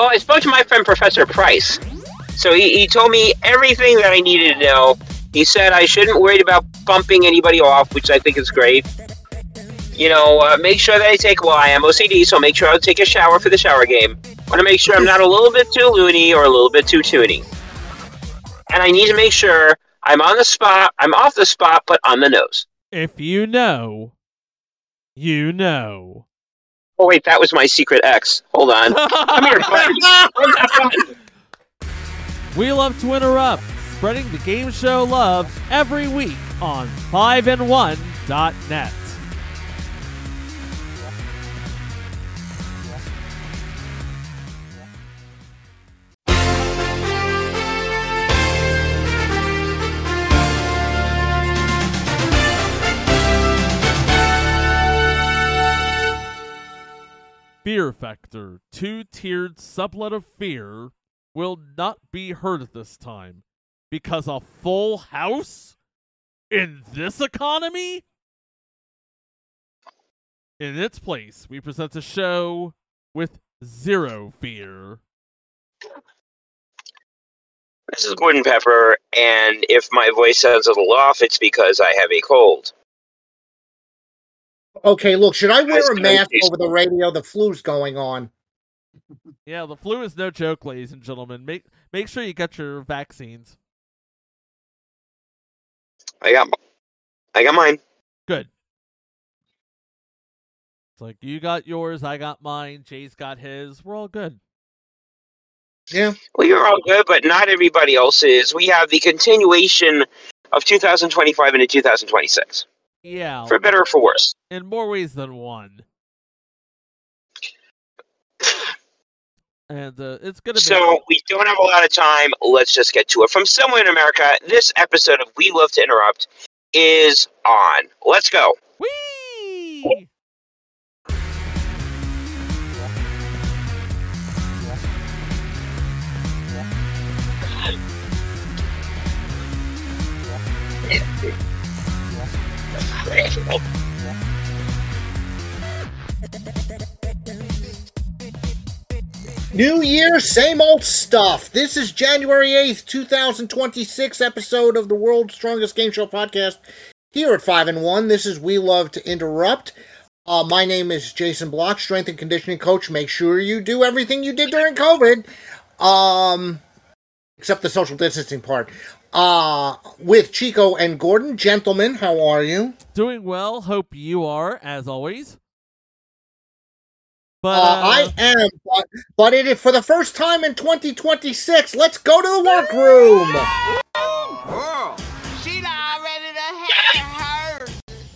Well, I spoke to my friend Professor Price. So he told me everything that I needed to know. He said I shouldn't worry about bumping anybody off, which I think is great. Make sure that I am OCD, so make sure I'll take a shower for the shower game. I want to make sure I'm not a little bit too loony or a little bit too toony. And I need to make sure I'm on the spot, I'm off the spot, but on the nose. If you know, you know. Oh, wait, that was my secret X. Hold on. Come here, buddy. We love to interrupt, spreading the game show love every week on 5and1.net. Fear Factor, 2-tiered sublet of fear, will not be heard this time because a full house in this economy? In its place, we present a show with zero fear. This is Gordon Pepper, and if my voice sounds a little off, it's because I have a cold. Okay, look, should I wear a mask over the radio? The flu's going on. Yeah, the flu is no joke, ladies and gentlemen. Make sure you get your vaccines. I got mine. Good. It's like you got yours, I got mine, Jay's got his. We're all good. Yeah. Well, you're all good, but not everybody else is. We have the continuation of 2025 into 2026. Yeah. For better or for worse. In more ways than one. And it's going to be... So, we don't have a lot of time. Let's just get to it. From somewhere in America, this episode of We Love to Interrupt is on. Let's go. Whee! New Year, same old stuff. This is January 8th, 2026 episode of the World's Strongest Game Show podcast here at 5and1. This is We Love to Interrupt. My name is Jason Block, strength and conditioning coach. Make sure you do everything you did during COVID. Except the social distancing part. With Chico and Gordon. Gentlemen, how are you? Doing well. Hope you are, as always. But I am, but it is for the first time in 2026. Let's go to the workroom. Girl, she not ready to have her.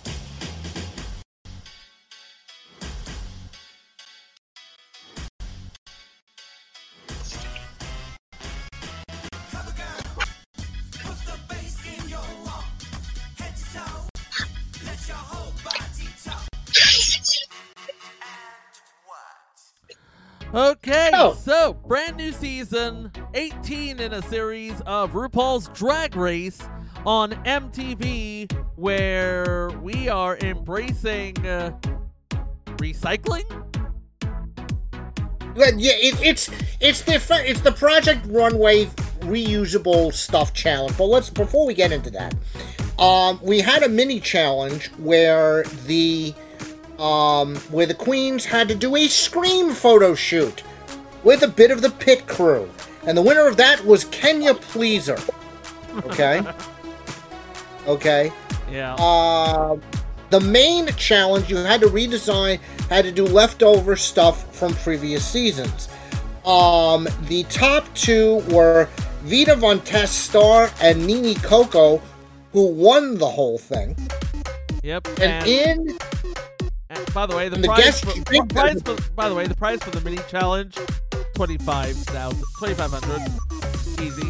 Okay, so brand new season, 18 in a series of RuPaul's Drag Race on MTV, where we are embracing recycling. Yeah, it's the Project Runway reusable stuff challenge. But before we get into that, we had a mini challenge where the queens had to do a Scream photo shoot with a bit of the pit crew. And the winner of that was Kenya Pleaser. Okay? Okay? Yeah. The main challenge, you had to redesign, had to do leftover stuff from previous seasons. The top two were Vita Von Test-Star and Nini Coco, who won the whole thing. Yep. And by the way, the prize for the mini challenge, $25,500, easy.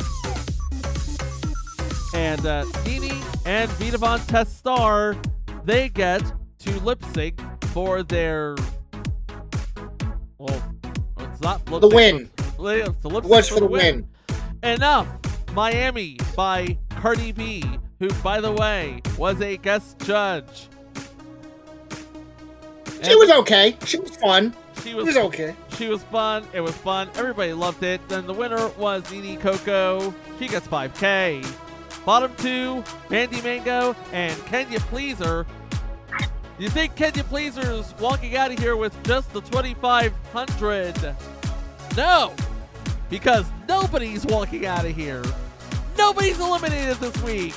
And Nini and Vita Von Test-Star, they get to lip sync for their. Well, it's not lip the win. It's the lip sync was for the win. Enough. Miami by Cardi B, who, by the way, was a guest judge. She was okay. She was fun. She was okay. She was fun. It was fun. Everybody loved it. Then the winner was Nini Coco. She gets 5K. Bottom two, Mandy Mango and Kenya Pleaser. You think Kenya Pleaser's walking out of here with just the 2,500? No, because nobody's walking out of here. Nobody's eliminated this week.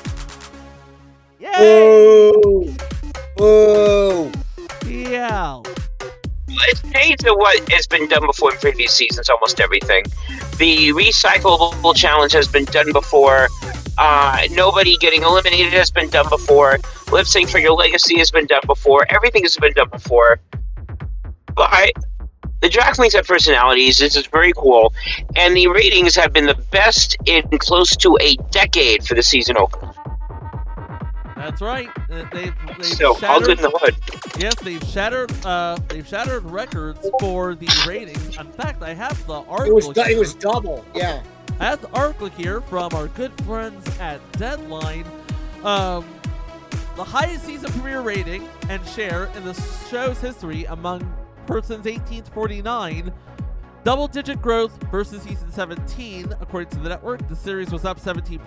Yay! Whoa! Whoa! Yeah. It's changed to what has been done before in previous seasons, almost everything. The recyclable challenge has been done before. Nobody getting eliminated has been done before. Lip sync for your legacy has been done before. Everything has been done before. But the drag queens have personalities. This is very cool. And the ratings have been the best in close to a decade for the season opener. That's right. They've So, shattered, all good in the hood. yes, they've shattered records for the ratings. In fact, I have the article. It was double. Yeah. I have the article here from our good friends at Deadline. The highest season premiere rating and share in the show's history among persons 18 to 49. Double-digit growth versus season 17, according to the network. The series was up 17%,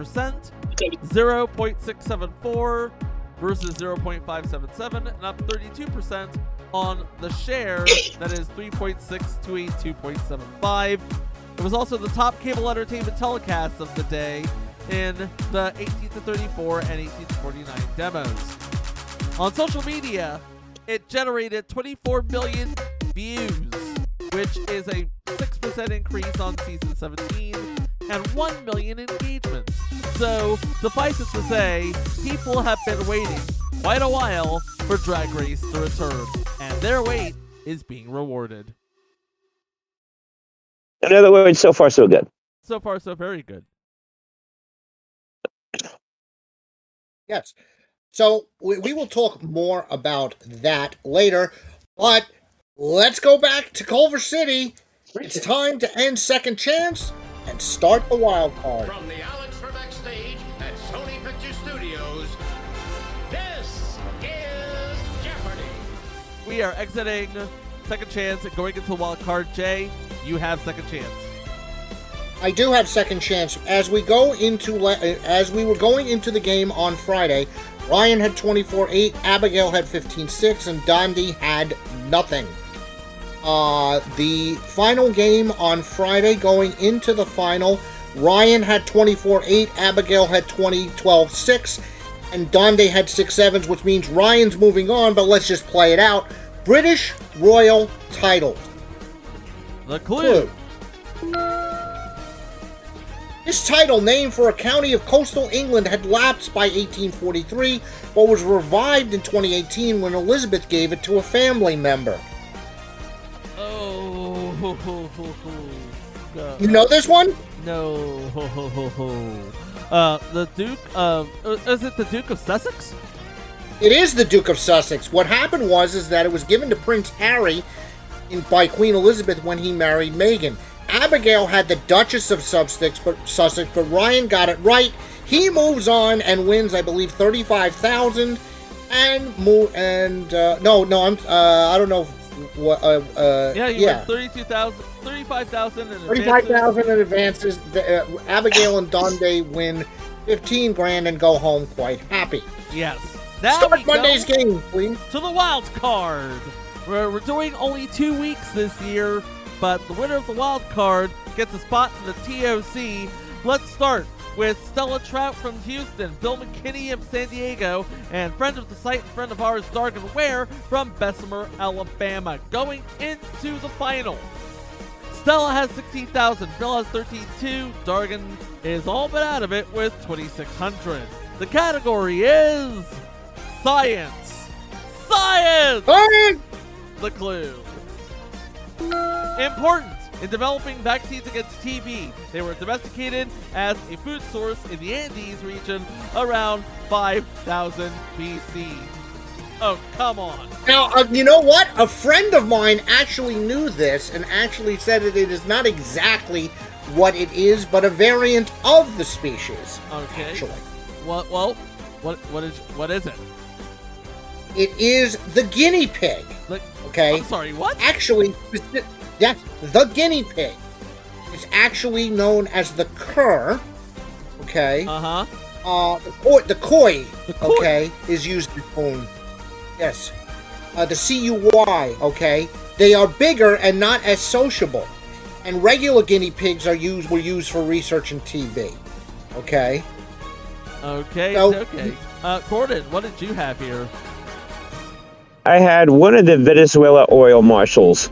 0.674 versus 0.577, and up 32% on the share, that is 3.6 to a 2.75. It was also the top cable entertainment telecast of the day in the 18 to 34 and 18 to 49 demos. On social media, it generated 24 million views, which is a 6% increase on season 17, and 1 million engagements. So, suffice it to say, people have been waiting quite a while for Drag Race to return, and their wait is being rewarded. In other words, so far so good. So far, so very good. Yes. So we will talk more about that later, but let's go back to Culver City. It's time to end Second Chance and start the wild card. From the Alex Trebek stage at Sony Picture Studios, this is Jeopardy! We are exiting Second Chance and going into the wild card. Jay, you have Second Chance. I do have Second Chance. As we were going into the game on Friday, Ryan had 24-8, Abigail had 15-6, and Dondi had nothing. The final game on Friday, going into the final, Ryan had 24-8, Abigail had 12-6, and Dondi had 6-7s, which means Ryan's moving on, but let's just play it out. British Royal title. The clue. This title, named for a county of coastal England, had lapsed by 1843, but was revived in 2018 when Elizabeth gave it to a family member. Oh, You know this one? No. The Duke of... is it the Duke of Sussex? It is the Duke of Sussex. What happened was that it was given to Prince Harry by Queen Elizabeth when he married Meghan. Abigail had the Duchess of Sussex, but Ryan got it right. He moves on and wins, I believe, 35,000. I don't know what. Win 32,000, 35,000 in 35,000 in advances. Abigail and Dondi win 15 grand and go home quite happy. Yes. Now Start Monday's game, please. To the wild card. We're doing only 2 weeks this year, but the winner of the wild card gets a spot in the TOC. Let's start with Stella Trout from Houston, Bill McKinney of San Diego, and friend of the site and friend of ours, Dargan Ware from Bessemer, Alabama. Going into the final, Stella has 16,000, Bill has 13,200, Dargan is all but out of it with 2,600. The category is Science! Science! The clue. Important. In developing vaccines against TB, they were domesticated as a food source in the Andes region around 5,000 BC. Oh, come on. Now, you know what? A friend of mine actually knew this and actually said that it is not exactly what it is, but a variant of the species. Okay. Actually. What is it? It is the guinea pig. Okay. I'm sorry, what? Actually, Yes, the guinea pig is actually known as the cur. Okay. The koi. Okay, is used in phone. Yes. The CUY. Okay. They are bigger and not as sociable, and regular guinea pigs were used for research in TB. Okay. Okay. So, okay. Gordon, what did you have here? I had one of the Venezuela oil marshals.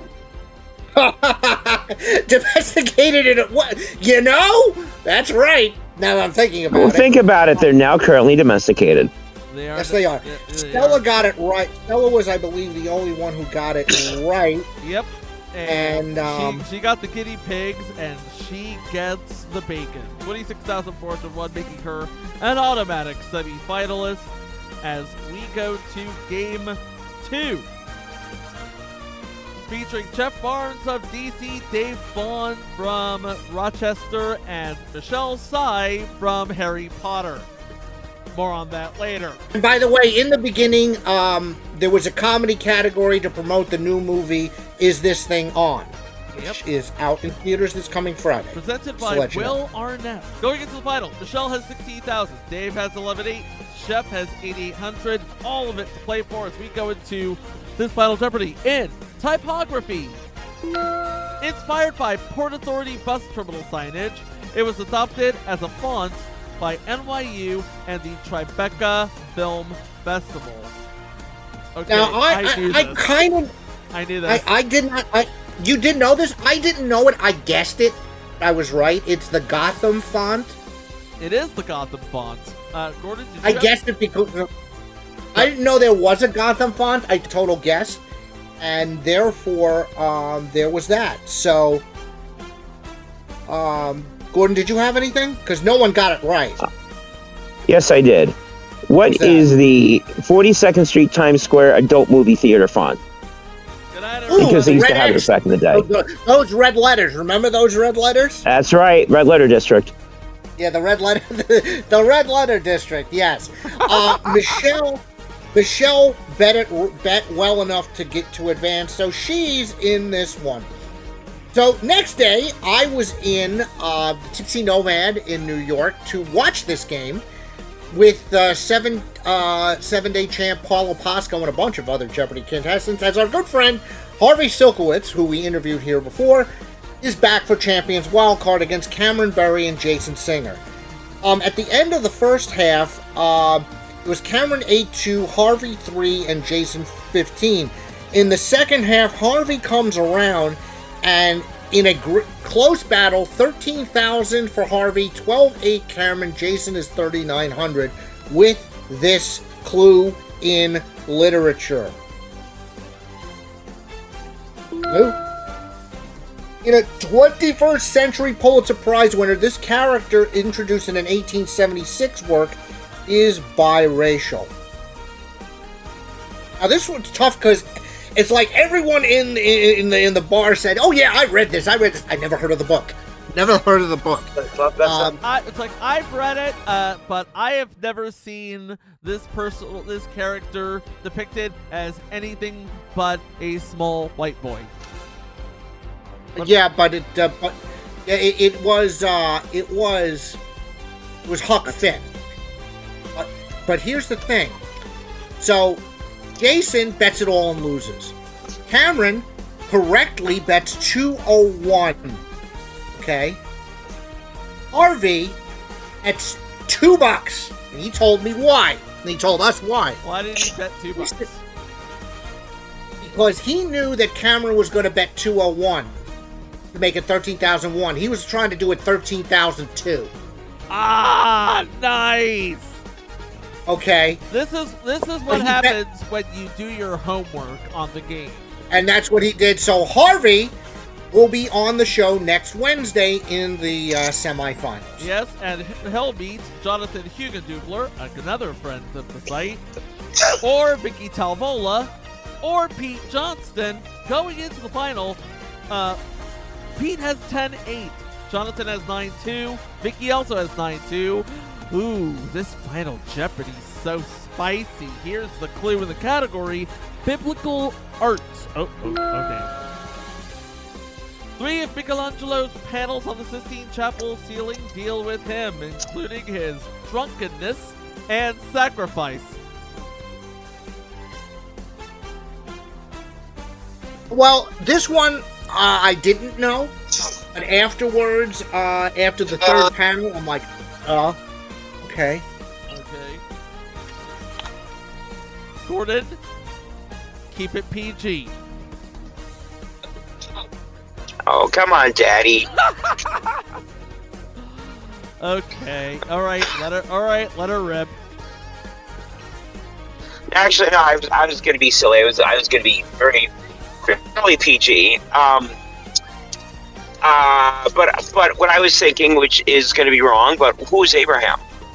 Domesticated it. What? You know? That's right. Now that I'm thinking about it. Well, think about it. They're now currently domesticated. Yes, they are. Stella got it right. Stella was, I believe, the only one who got it right. Yep. And she got the guinea pigs, and she gets the bacon. 26,401, making her an automatic semi-finalist as we go to Game 2. Featuring Jeff Barnes of DC, Dave Vaughn from Rochester, and Michelle Sy from Harry Potter. More on that later. And by the way, in the beginning, there was a comedy category to promote the new movie, Is This Thing On? Which is out in theaters this coming Friday. Presented by Will Arnett. Going into the final, Michelle has 16,000, Dave has 11,800, Chef has 8,800. All of it to play for as we go into this Final Jeopardy in typography. Inspired by Port Authority bus terminal signage, it was adopted as a font by NYU and the Tribeca Film Festival. Okay, now, I knew this. I did not. You did know this? I didn't know it. I guessed it. I was right. It's the Gotham font. It is the Gotham font. Gordon, did you I guessed it because I didn't know there was a Gotham font. I total guessed, and therefore there was that. So, Gordon, did you have anything? Because no one got it right. Yes, I did. What is the 42nd Street Times Square adult movie theater font? Because they used to have it back in the day. Those red letters. Remember those red letters? That's right. Red Letter District. Yeah, the red letter, the red letter district. Yes. Michelle bet well enough to advance, so she's in this one. So next day, I was in Tipsy Nomad in New York to watch this game with seven-day champ Paul Opasco and a bunch of other Jeopardy contestants, as our good friend Harvey Silkowitz, who we interviewed here before, is back for Champions Wildcard against Cameron Berry and Jason Singer. At the end of the first half, it was Cameron 8-2, Harvey 3, and Jason 15. In the second half, Harvey comes around, and in a close battle, 13,000 for Harvey, 12-8 Cameron, Jason is 3,900, with this clue in literature. In a 21st century Pulitzer Prize winner, this character introduced in an 1876 work is biracial. Now this one's tough because it's like everyone in the bar said, "Oh yeah, I read this. I never heard of the book. Never heard of the book." It's like I've read it, but I have never seen this character depicted as anything but a small white boy. But it was Huck Finn. But here's the thing. So Jason bets it all and loses. Cameron correctly bets 201. Okay. Harvey bets $2, and he told me why. And he told us why. Why did he bet $2? Because he knew that Cameron was going to bet 201 to make it 13,001. He was trying to do it 13,002. Ah, nice. Okay. This is what happens when you do your homework on the game. And that's what he did. So Harvey will be on the show next Wednesday in the semifinals. Yes, and he'll meet Jonathan Hugendubler, another friend of the site, or Vicky Talvola, or Pete Johnston. Going into the final, Pete has 10-8. Jonathan has 9-2. Vicky also has 9-2. Ooh, this Final Jeopardy's so spicy. Here's the clue in the category: biblical arts. Oh, okay. 3 of Michelangelo's panels on the Sistine Chapel ceiling deal with him, including his drunkenness and sacrifice. Well, this one I didn't know, but afterwards, after the third panel, I'm like, okay. Okay. Gordon, keep it PG. Oh, come on, Daddy. Okay. All right. Let her rip. Actually, no. I was going to be silly. I was going to be very PG. But what I was thinking, which is going to be wrong, but who is Abraham?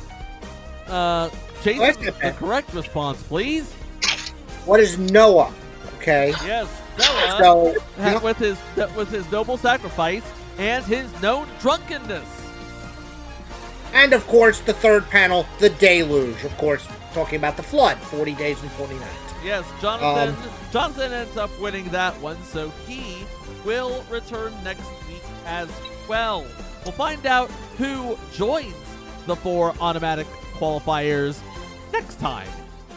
Jason, the correct response, please. What is Noah? Okay. Yes, Noah. So, with his noble sacrifice and his known drunkenness. And of course, the third panel, the deluge. Of course, talking about the flood, 40 days and 40 nights. Yes, Jonathan ends up winning that one, so he will return next week as well. We'll find out who joins the 4 automatic qualifiers next time.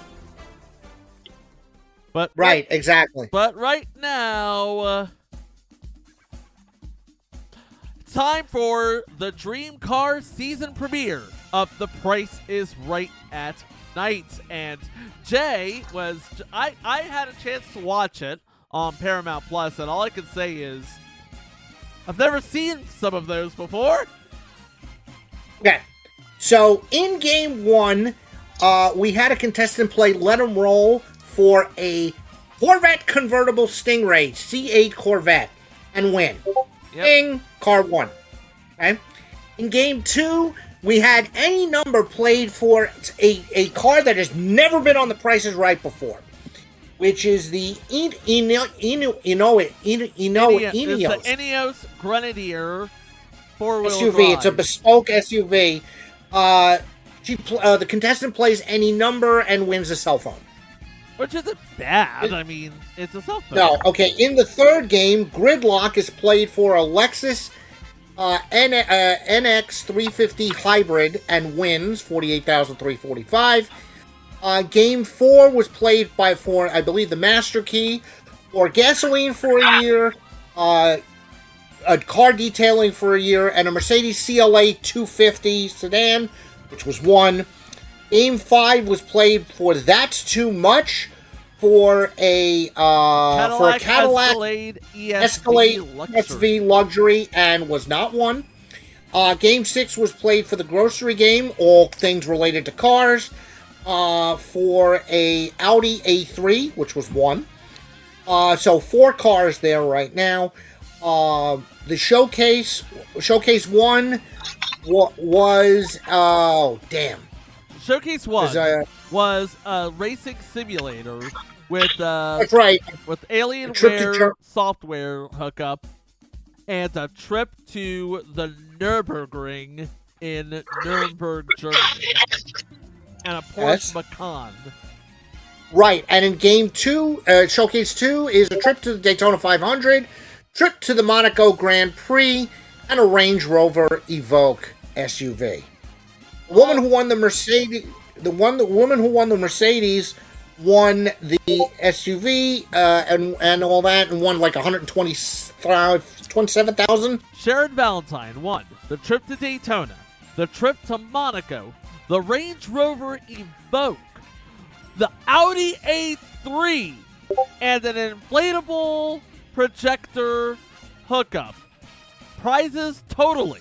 But right, exactly. But right now, time for the Dream Car season premiere of The Price is Right at Night. And Jay was... I had a chance to watch it on Paramount Plus, and all I can say is I've never seen some of those before. Okay. So, in Game 1, we had a contestant play Let 'em Roll for a Corvette convertible Stingray C8 Corvette and win. Yep. Ding, car won. Okay. In Game 2, we had any number played for a car that has never been on The Price is Right before, which is the Ineos Grenadier 4-wheel SUV. drive. It's a bespoke SUV. The contestant plays any number and wins a cell phone. Which isn't bad. I mean, it's a cell phone. No, okay. In the third game, Gridlock is played for a Lexus NX 350 Hybrid and wins $48,345. Game 4 was played for, I believe, the Master Key, or gasoline for a year, a car detailing for a year, and a Mercedes CLA 250 sedan, which was won. Game 5 was played for That's Too Much for a Cadillac Escalade SV Luxury and was not won. Game 6 was played for the grocery game, all things related to cars, for a Audi A3, which was won. So 4 cars there right now. The Showcase 1 was, oh damn. Showcase 1 was a racing simulator with that's right, with Alienware software hookup and a trip to the Nürburgring in Nuremberg, Germany, and a Porsche Macan. Right, and in Game 2, Showcase 2 is a trip to the Daytona 500, trip to the Monaco Grand Prix, and a Range Rover Evoque SUV. The woman who won the Mercedes, woman who won the Mercedes won the SUV and all that, and won like $127,000. Sharon Valentine won the trip to Daytona, the trip to Monaco, the Range Rover Evoque, the Audi A3, and an inflatable projector hookup. Prizes totally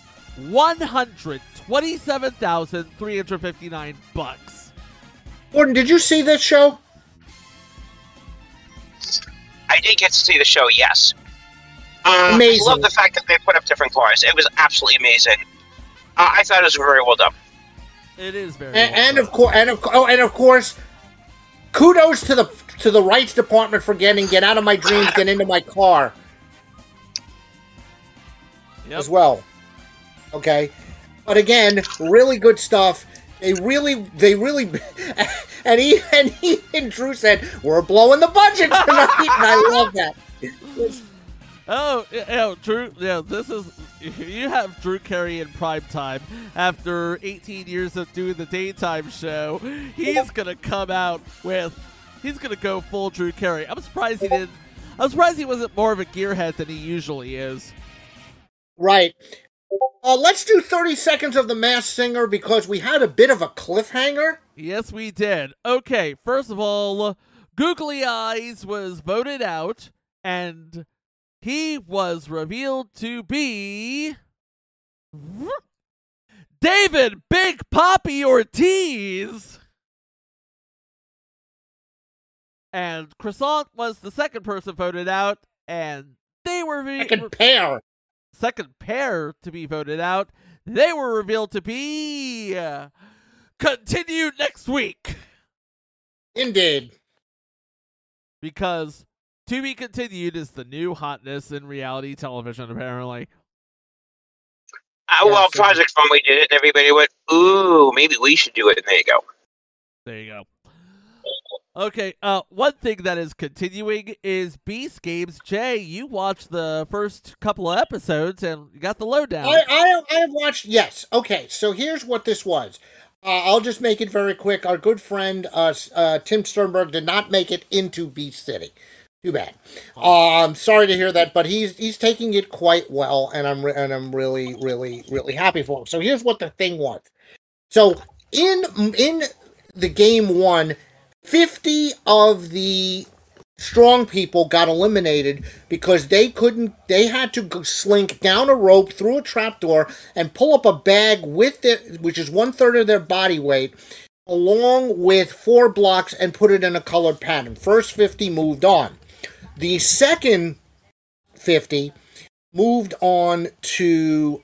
$127,359. Gordon, did you see this show? I did get to see the show, yes. Amazing. I love the fact that they put up different cars. It was absolutely amazing. I thought it was very well done. It is very and of course, kudos to the rights department for get out of my dreams, get into my car. Yep. As well. Okay. But again, really good stuff. They really, and even Drew said, we're blowing the budget tonight, and I love that. Drew. Yeah, this is you have Drew Carey in prime time after 18 years of doing the daytime show. He's gonna come out with. He's gonna go full Drew Carey. I'm surprised he didn't. I'm surprised he wasn't more of a gearhead than he usually is. Right. Let's do 30 seconds of The Masked Singer because we had a bit of a cliffhanger. Yes, we did. Okay, first of all, Googly Eyes was voted out, and he was revealed to be David Big Papi Ortiz. And Croissant was the second person voted out, and they were second pair to be voted out. They were revealed to be continued next week. Indeed. Because to be continued is the new hotness in reality television, apparently. Well, Project Fun, we did it, and everybody went, ooh, maybe we should do it, and there you go. There you go. Okay, one thing that is continuing is Beast Games. Jay, you watched the first couple of eposodes and you got the lowdown. I have watched, yes. Okay, so here's what this was. I'll just make it very quick. Our good friend Tim Sternberg did not make it into Beast City. Too bad. Sorry to hear that, but he's taking it quite well, and I'm really, really, really happy for him. So here's what the thing was. So in the game one, 50 of the strong people got eliminated because they had to slink down a rope through a trapdoor and pull up a bag which is 1/3 of their body weight, along with 4 blocks and put it in a colored pattern. First 50 moved on. The second 50 moved on to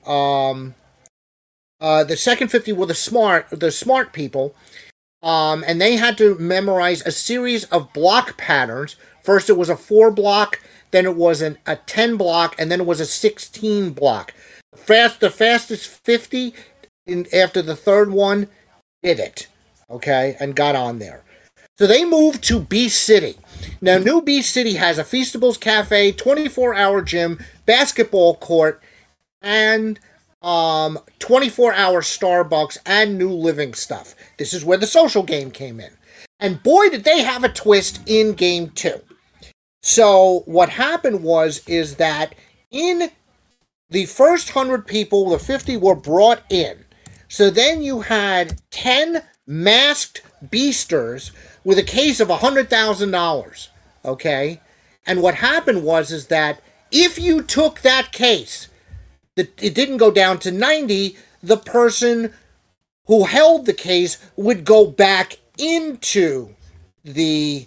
the second 50 were the smart people. And they had to memorize a series of block patterns. First it was a 4 block, then it was a 10 block, and then it was a 16 block. The fastest 50 after the third one did it, okay, and got on there. So they moved to Beast City. Now, New Beast City has a Feastables Cafe, 24-hour gym, basketball court, and 24-hour Starbucks and new living stuff. This is where the social game came in. And boy, did they have a twist in game 2. So what happened is that in the first 100 people, the 50 were brought in. So then you had 10 masked beasters with a case of $100,000. Okay? And what happened is that if you took that case, it didn't go down to 90, the person who held the case would go back into the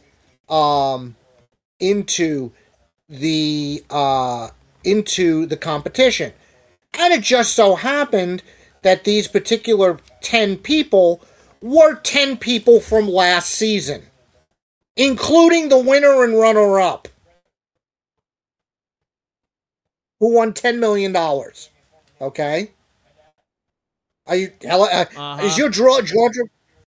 competition. And it just so happened that these particular 10 people were 10 people from last season, including the winner and runner-up, who won $10 million. Okay? Are you? Is your Georgia?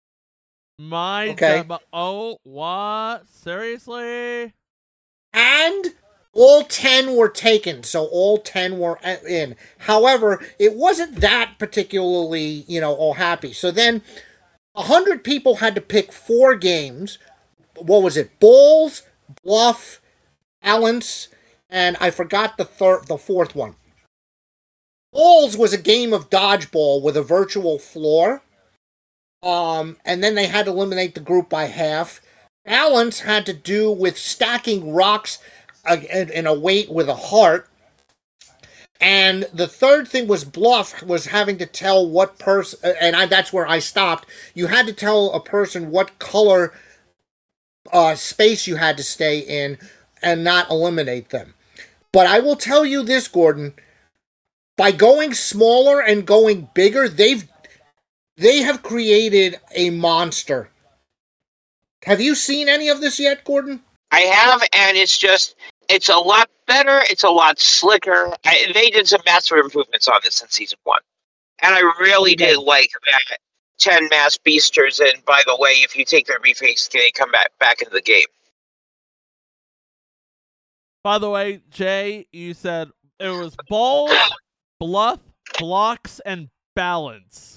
Okay. Oh, what? Seriously? And all 10 were taken, so all 10 were in. However, it wasn't that particularly, all happy. So then, 100 people had to pick 4 games. What was it? Balls, bluff, balance, and I forgot the fourth one. Balls was a game of dodgeball with a virtual floor. And then they had to eliminate the group by half. Balance had to do with stacking rocks in a weight with a heart. And the third thing was bluff, was having to tell what person, and that's where I stopped. You had to tell a person what color space you had to stay in and not eliminate them. But I will tell you this, Gordon, by going smaller and going bigger, they have created a monster. Have you seen any of this yet, Gordon? I have, and it's a lot better. It's a lot slicker. They did some massive improvements on this in season 1. And I really did like that 10 mass beasters. And by the way, if you take their reface, they come back into the game. By the way, Jay, you said it was balls, bluff, blocks, and balance.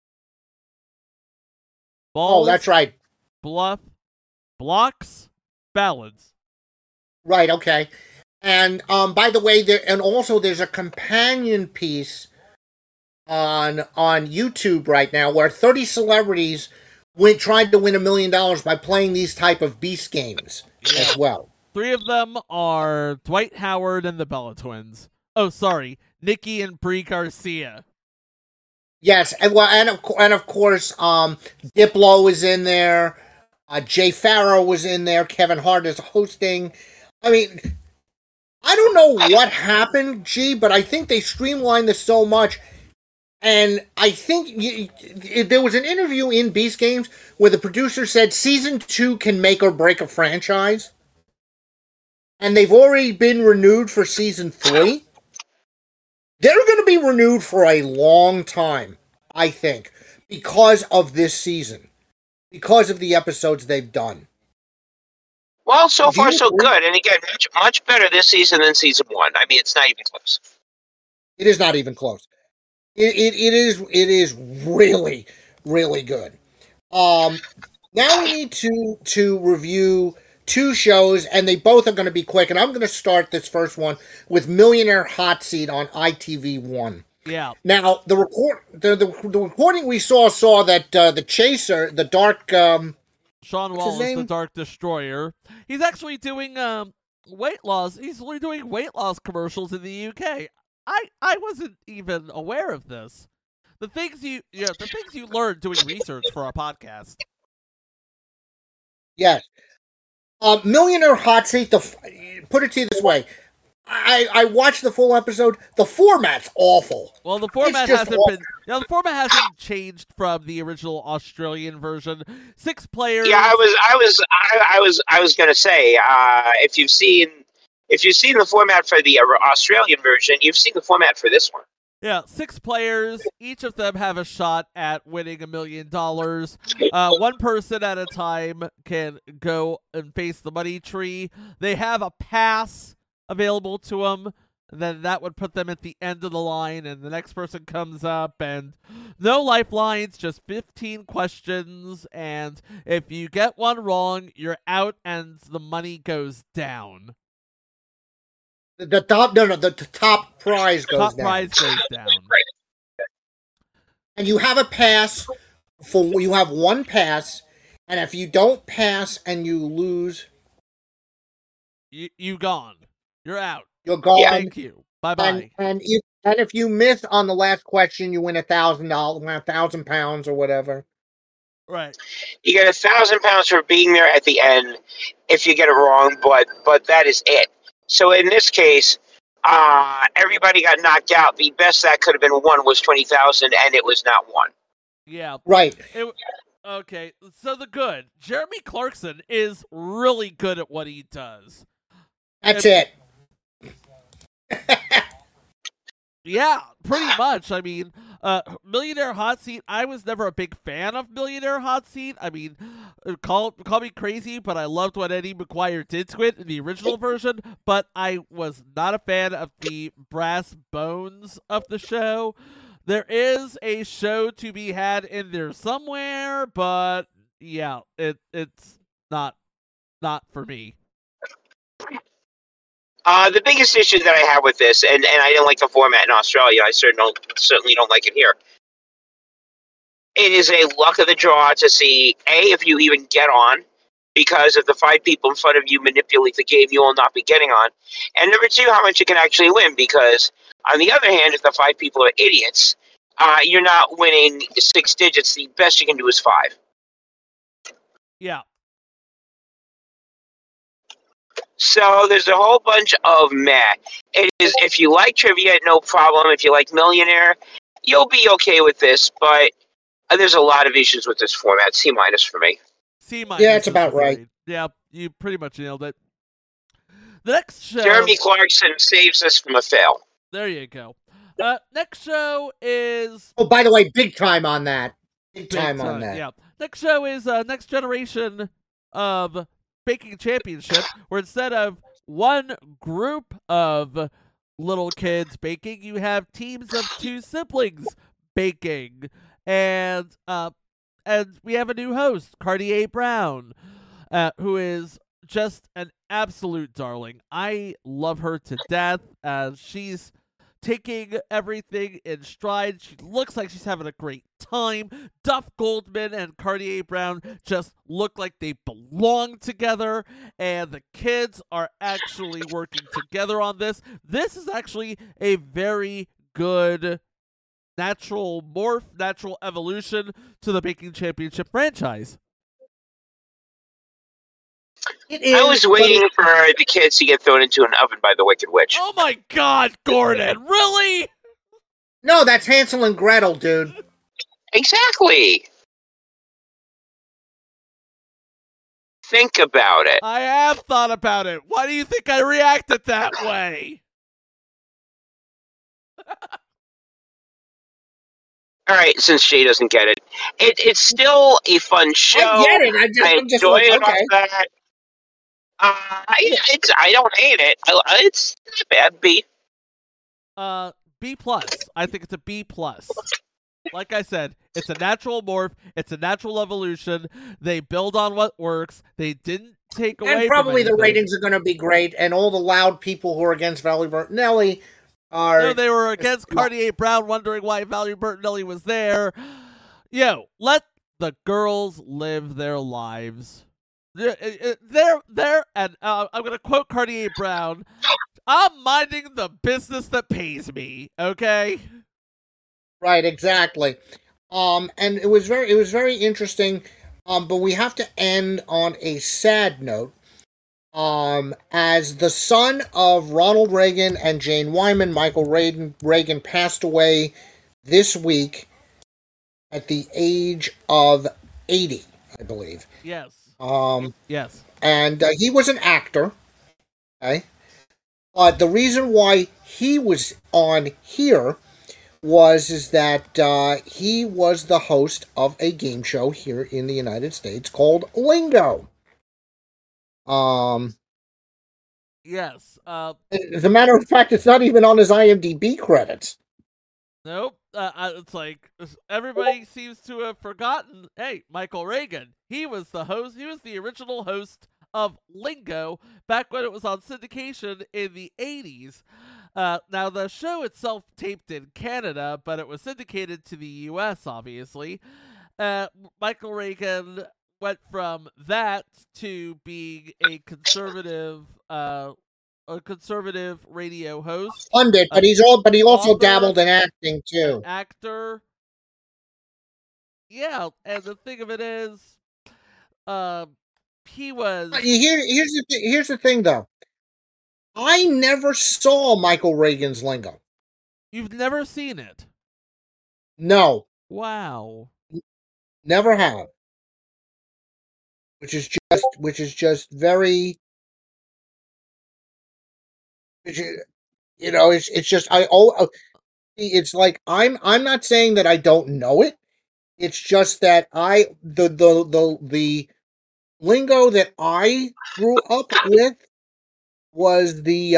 Balls, that's right. Bluff, blocks, balance. Right, okay. And by the way, there's a companion piece on YouTube right now where 30 celebrities tried to win $1 million by playing these type of Beast games as well. 3 of them are Dwight Howard and the Bella Twins. Oh, sorry, Nikki and Brie Garcia. Yes, and of course, Diplo is in there. Jay Farrow was in there. Kevin Hart is hosting. I mean, I don't know what happened, G, but I think they streamlined this so much. And I think there was an interview in Beast Games where the producer said Season 2 can make or break a franchise. And they've already been renewed for Season 3. They're going to be renewed for a long time, I think, because of this season. Because of the episodes they've done. Well, so far so good. And again, much better this season than Season 1. I mean, it's not even close. It is not even close. It is really, really good. Now we need to review 2 shows, and they both are going to be quick. And I'm going to start this first one with Millionaire Hot Seat on ITV1. Yeah. Now the recording we saw that the chaser, the dark Sean Wallace, the Dark Destroyer, he's actually doing weight loss. He's doing weight loss commercials in the UK. I wasn't even aware of this. The things you learn doing research for a podcast. Yes. Millionaire Hot Seat, put it to you this way. I watched the full episode. The format's awful. Well, the format hasn't changed from the original Australian version. 6 players. Yeah, I was gonna say, if you've seen the format for the Australian version, you've seen the format for this one. Yeah, 6 players. Each of them have a shot at winning $1 million. One person at a time can go and face the money tree. They have a pass available to them. Then that would put them at the end of the line, and the next person comes up, and no lifelines, just 15 questions, and if you get one wrong, you're out, and the money goes down. The top prize goes down. And you have a pass you have one pass, and if you don't pass and you lose, you gone. You're out. You're gone. Thank you. Bye-bye. And if you miss on the last question, you win $1,000, £1,000 or whatever. Right. You get £1,000 for being there at the end if you get it wrong, but that is it. So in this case, everybody got knocked out. The best that could have been won was 20,000, and it was not won. Yeah. Right. Okay. So the good. Jeremy Clarkson is really good at what he does. That's it. Yeah, pretty much. I mean, Millionaire Hot Seat, I was never a big fan of Millionaire Hot Seat. I mean, call me crazy, but I loved what Eddie McGuire did to it in the original version, but I was not a fan of the brass bones of the show. There is a show to be had in there somewhere, but yeah, it's not for me. The biggest issue that I have with this, and I didn't like the format in Australia, I certainly don't like it here. It is a luck of the draw to see, A, if you even get on, because if the 5 people in front of you manipulate the game, you will not be getting on. And number 2, how much you can actually win, because on the other hand, if the 5 people are idiots, you're not winning 6 digits. The best you can do is 5. Yeah. So there's a whole bunch of meh. It is, if you like trivia, no problem. If you like Millionaire, you'll be okay with this, but there's a lot of issues with this format. C- for me. C-. Yeah, it's about right. Yeah, you pretty much nailed it. The next show... Jeremy Clarkson saves us from a fail. There you go. Next show is... Oh, by the way, big time on that. Big time on that. Yeah. Next show is Next Generation of Baking Championship, where instead of one group of little kids baking. You have teams of two siblings baking, and we have a new host, Cartier Brown, who is just an absolute darling. I love her to death. She's taking everything in stride. She looks like she's having a great time. Duff Goldman and Cartier Brown just look like they belong together, and the kids are actually working together on this. This is actually a very good natural morph, natural evolution to the Baking Championship franchise. I was waiting for the kids to get thrown into an oven by the Wicked Witch. Oh my God, Gordon! Really? No, that's Hansel and Gretel, dude. Exactly. Think about it. I have thought about it. Why do you think I reacted that way? All right, since Jay doesn't get it, it's still a fun show. I get it. I enjoy it. Okay. That. I don't hate it. It's not bad. B. B plus. I think it's a B plus. Like I said, it's a natural morph. It's a natural evolution. They build on what works. They didn't take away. And probably from the ratings are going to be great. And all the loud people who are against Valerie Bertinelli are. No, they were against Cartier Brown, wondering why Valerie Bertinelli was there. Let the girls live their lives. And I'm going to quote Cartier Brown. I'm minding the business that pays me, okay? Right, exactly. And it was very interesting. But we have to end on a sad note. As the son of Ronald Reagan and Jane Wyman, Michael Reagan passed away this week at the age of 80, I believe. Yes. Yes. And he was an actor. Okay. The reason why he was on here is that he was the host of a game show here in the United States called Lingo. Yes. As a matter of fact, it's not even on his IMDb credits. Nope. It's like everybody seems to have forgotten. Hey, Michael Reagan. He was the host. He was the original host of Lingo back when it was on syndication in the 80s. Now, the show itself taped in Canada, but it was syndicated to the U.S., obviously. Michael Reagan went from that to being a conservative radio host, pundit, but he also dabbled in acting too. Actor, yeah. And the thing of it is, he was. Here's the thing, though. I never saw Michael Reagan's Lingo. You've never seen it? No. Wow. Never have. Which is just very. It's just it's like I'm not saying that I don't know it. It's just that the lingo that I grew up with was the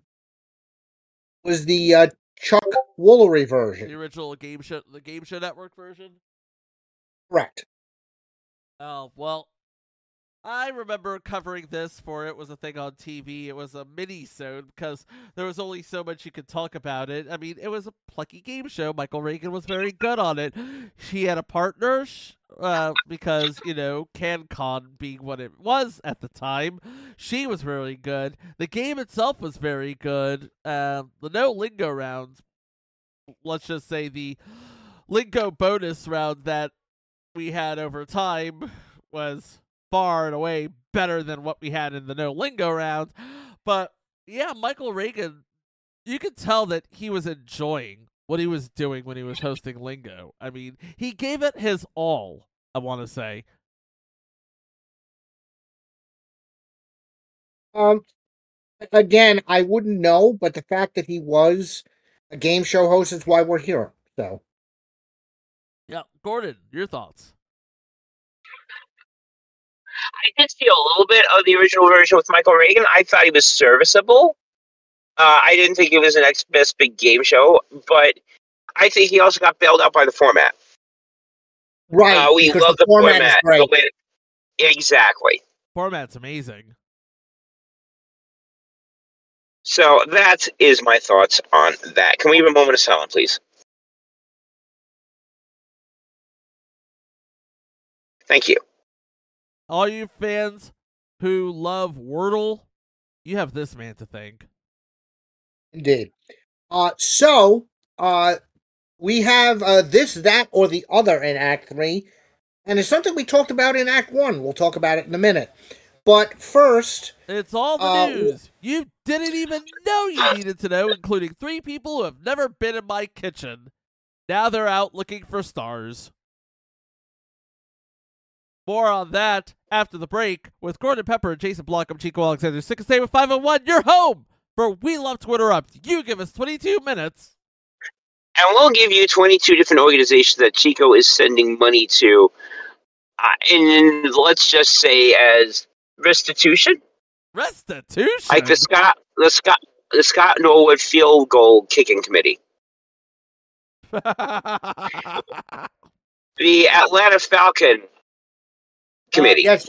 Chuck Woolery version, the original Game Show Network version. Correct. Oh well. I remember covering this for it was a thing on TV. It was a mini-sode because there was only so much you could talk about it. I mean, it was a plucky game show. Michael Reagan was very good on it. She had a partner because, CanCon being what it was at the time, she was really good. The game itself was very good. The no lingo rounds, let's just say the lingo bonus round that we had over time was far and away better than what we had in the no lingo round. But yeah, Michael Reagan, you could tell that he was enjoying what he was doing when he was hosting Lingo. I mean, he gave it his all, I want to say. Again, I wouldn't know, but the fact that he was a game show host is why we're here. So, yeah, Gordon, your thoughts? I did see a little bit of the original version with Michael Reagan. I thought he was serviceable. I didn't think it was the next best big game show, but I think he also got bailed out by the format. Right, we because love the format format. is great. Exactly. Format's amazing. So that is my thoughts on that. Can we have a moment of silence, please? Thank you. All you fans who love Wordle, you have this man to thank. Indeed. So we have this, that, or the other in Act 3. And it's something we talked about in Act 1. We'll talk about it in a minute. But first... It's all the news you didn't even know you needed to know, including 3 people who have never been in my kitchen. Now they're out looking for stars. More on that after the break with Gordon Pepper and Jason Block. I'm Chico Alexander. Sick and stay with 501. You're home for We Love Twitter Up. You give us 22 minutes. And we'll give you 22 different organizations that Chico is sending money to. And let's just say as restitution. Restitution? Like the Scott Norwood Field Goal Kicking Committee. The Atlanta Falcon Committee. Yes,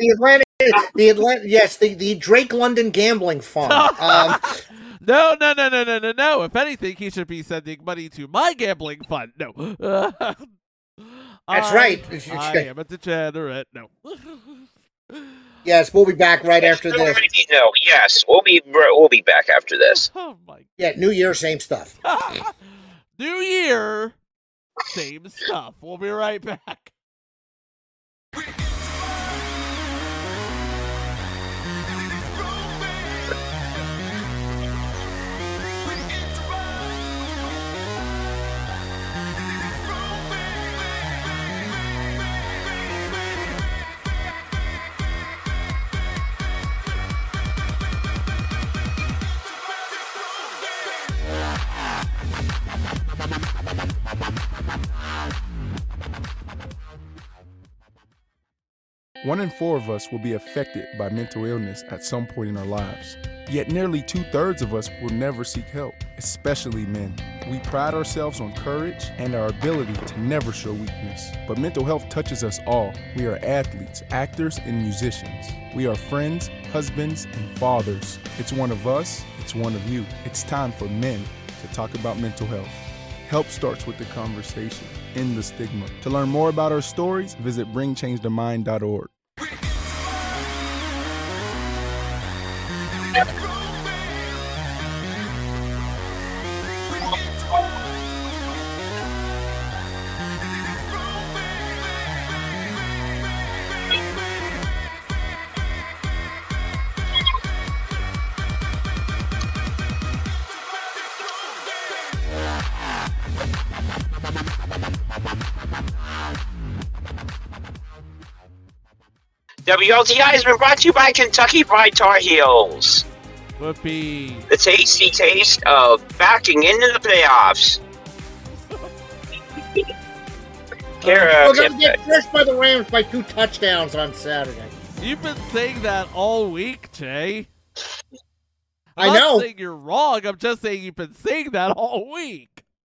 the Drake London Gambling Fund. No. If anything, he should be sending money to my gambling fund. No. That's right. I am a degenerate. No. Yes, we'll be back right after this. No, yes, we'll be back after this. Oh my. Yeah, New Year, same stuff. New Year, same stuff. We'll be right back. One in 4 of us will be affected by mental illness at some point in our lives. Yet nearly 2/3 of us will never seek help, especially men. We pride ourselves on courage and our ability to never show weakness. But mental health touches us all. We are athletes, actors, and musicians. We are friends, husbands, and fathers. It's one of us, it's one of you. It's time for men to talk about mental health. Help starts with the conversation. End the stigma. To learn more about our stories, visit bringchangetomind.org. WLTI has been brought to you by Kentucky Fried Tar Heels. Whoopee. The tasty taste of backing into the playoffs. We're going to get crushed by the Rams by 2 touchdowns on Saturday. You've been saying that all week, Jay. I I'm know. not saying you're wrong. I'm just saying you've been saying that all week.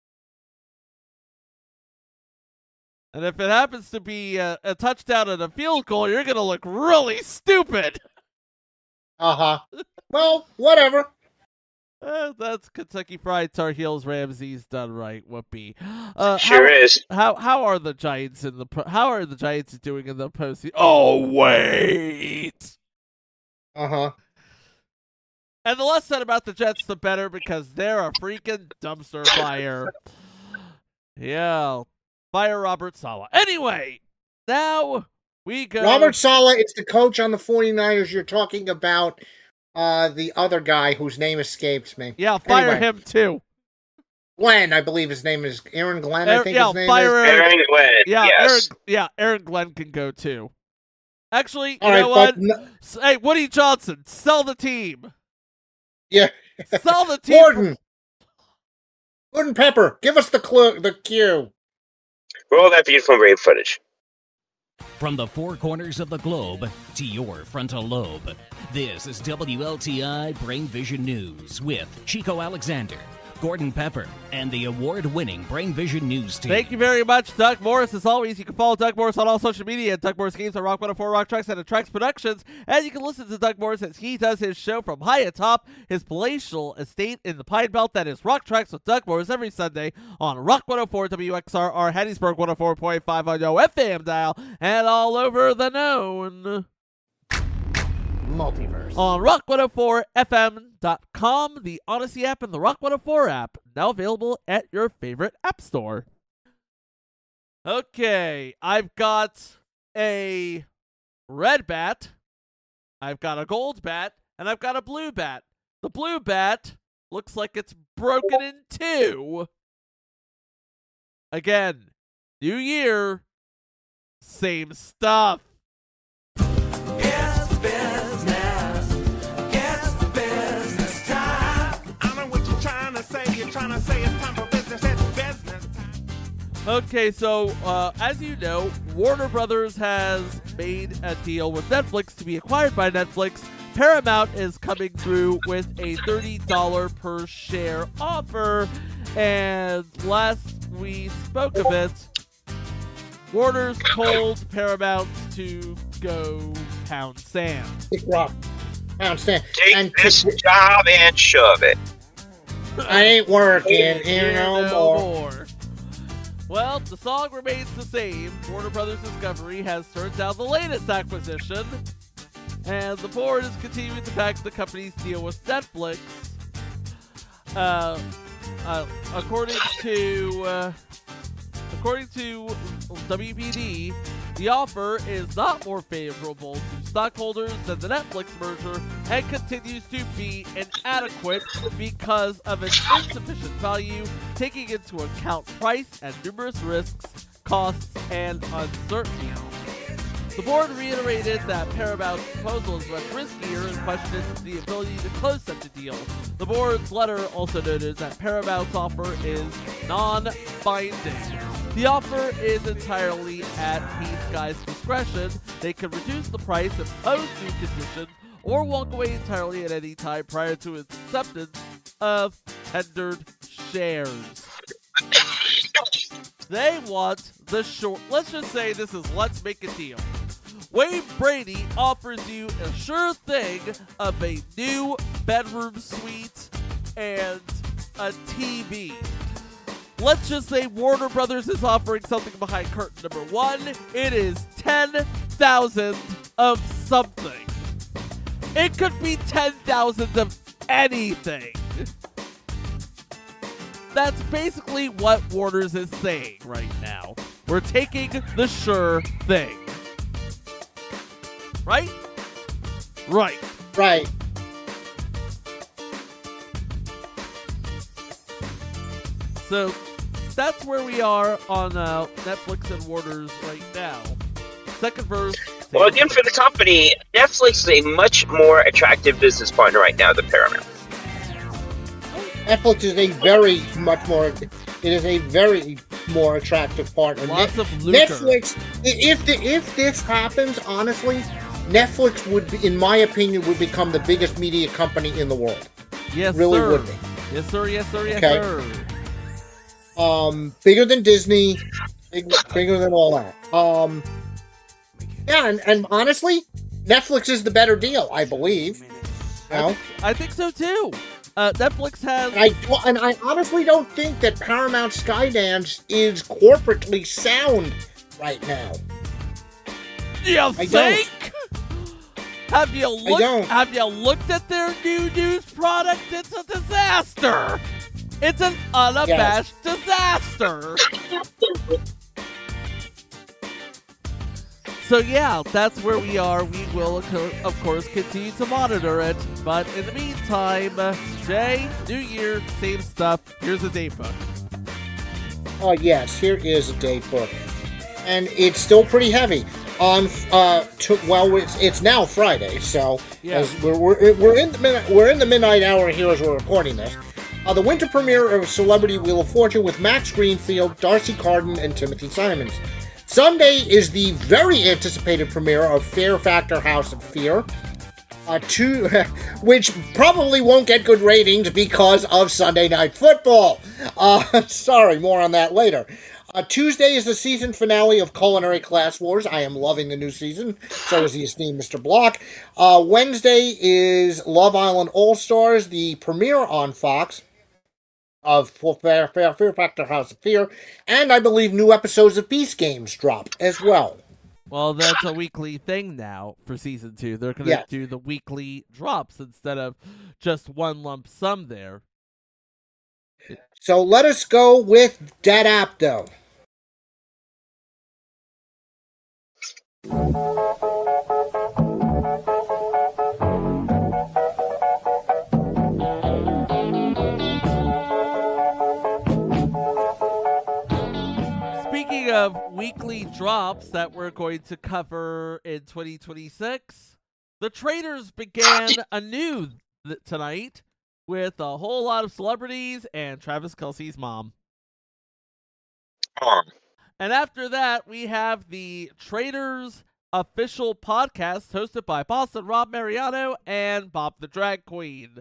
And if it happens to be a touchdown and a field goal, you're going to look really stupid. Uh-huh. Well, whatever. That's Kentucky Fried Tar Heels Ramsey's done right. Whoopee. Sure is. How are the Giants how are the Giants doing in the postseason? Oh wait. Uh-huh. And the less said about the Jets, the better, because they're a freaking dumpster fire. Yeah. Fire Robert Saleh. Anyway, now we go. Robert Saleh is the coach on the 49ers. You're talking about the other guy whose name escapes me. Yeah, fire him too. Glenn, I believe his name is Aaron Glenn. I think his name fire is Aaron Glenn. Yeah, yes. Aaron Glenn can go too. Actually, All you know what? right, Hey, Woody Johnson, sell the team. Yeah. Sell the team. Gordon Pepper, give us the cue. Roll that beautiful rape footage. From the four corners of the globe to your frontal lobe, this is WLTI Brain Vision News with Chico Alexander, Gordon Pepper, and the award-winning Brain Vision News team. Thank you very much, Doug Morris. As always, you can follow Doug Morris on all social media at Doug Morris Games on Rock 104, Rock Tracks, and Tracks Productions. And you can listen to Doug Morris as he does his show from high atop his palatial estate in the Pine Belt. That is Rock Tracks with Doug Morris every Sunday on Rock 104 WXRR, Hattiesburg 104.5 on your FM dial, and all over the known multiverse on rock104fm.com, the Odyssey app, and the Rock 104 app, now available at your favorite app store. Okay, I've got a red bat, I've got a gold bat, and I've got a blue bat. The blue bat looks like it's broken in two. Again, new year, same stuff. It's business. It's business time. I know what you're trying to say. You're trying to say it's time for business. It's business time. Okay, so as you know, Warner Brothers has made a deal with Netflix to be acquired by Netflix. Paramount is coming through with a $30 per share offer, and last we spoke of it, Warner's told Paramount to go pound sand. Pound sand. Take this job and shove it. I ain't working here no more. Well, the song remains the same. Warner Brothers Discovery has turned down the latest acquisition, and the board is continuing to back the company's deal with Netflix. According to WBD, the offer is not more favorable to stockholders than the Netflix merger and continues to be inadequate because of its insufficient value, taking into account price and numerous risks, costs, and uncertainty. The board reiterated that Paramount's proposal is much riskier and questioned the ability to close such a deal. The board's letter also noted that Paramount's offer is non-binding. The offer is entirely at P-Sky's discretion. They can reduce the price, impose new conditions, or walk away entirely at any time prior to its acceptance of tendered shares. They want the short... Let's just say this is let's make a deal. Wayne Brady offers you a sure thing of a new bedroom suite and a TV. Let's just say Warner Brothers is offering something behind curtain number one. It is 10,000 of something. It could be 10,000 of anything. That's basically what Warner's is saying right now. We're taking the sure thing. Right? Right. Right. So that's where we are on Netflix and Warner's right now. Second verse. Well, again, for the company, Netflix is a much more attractive business partner right now than Paramount. Netflix is a very more attractive partner. Lots of lucre. Netflix, if this happens, honestly, Netflix would be, in my opinion, would become the biggest media company in the world. Yes, really sir. would be. Yes, sir. Yes, sir. Yes, Okay. sir. Bigger than Disney, bigger than all that. Yeah, and honestly, Netflix is the better deal, I believe. You know? I think so too. Netflix has. And I honestly don't think that Paramount Skydance is corporately sound right now. You think? Have you looked? don't. Have you looked at their new news product? It's a disaster. It's an unabashed disaster. So yeah, that's where we are. We will, of course, continue to monitor it. But in the meantime, Jay, New Year, same stuff. Here's a date book. Oh yes, here is a date book, and it's still pretty heavy. It's now Friday, so Yeah. as we're in the midnight hour here as we're recording this. The winter premiere of Celebrity Wheel of Fortune with Max Greenfield, Darcy Carden, and Timothy Simons. Sunday is the very anticipated premiere of Fear Factor House of Fear, which probably won't get good ratings because of Sunday Night Football. Sorry, more on that later. Tuesday is the season finale of Culinary Class Wars. I am loving the new season. So is the esteemed Mr. Block. Wednesday is Love Island All-Stars, the premiere on Fox of Fear Factor House of Fear. And I believe new episodes of Beast Games drop as well. Well, that's a weekly thing now for season 2. They're going to do the weekly drops instead of just one lump sum there. So let us go with Dead Apto. Speaking of weekly drops that we're going to cover in 2026, The Traitors began anew tonight with a whole lot of celebrities and Travis Kelce's mom. And after that, we have the Traitors official podcast hosted by Boston Rob Mariano and Bob the Drag Queen.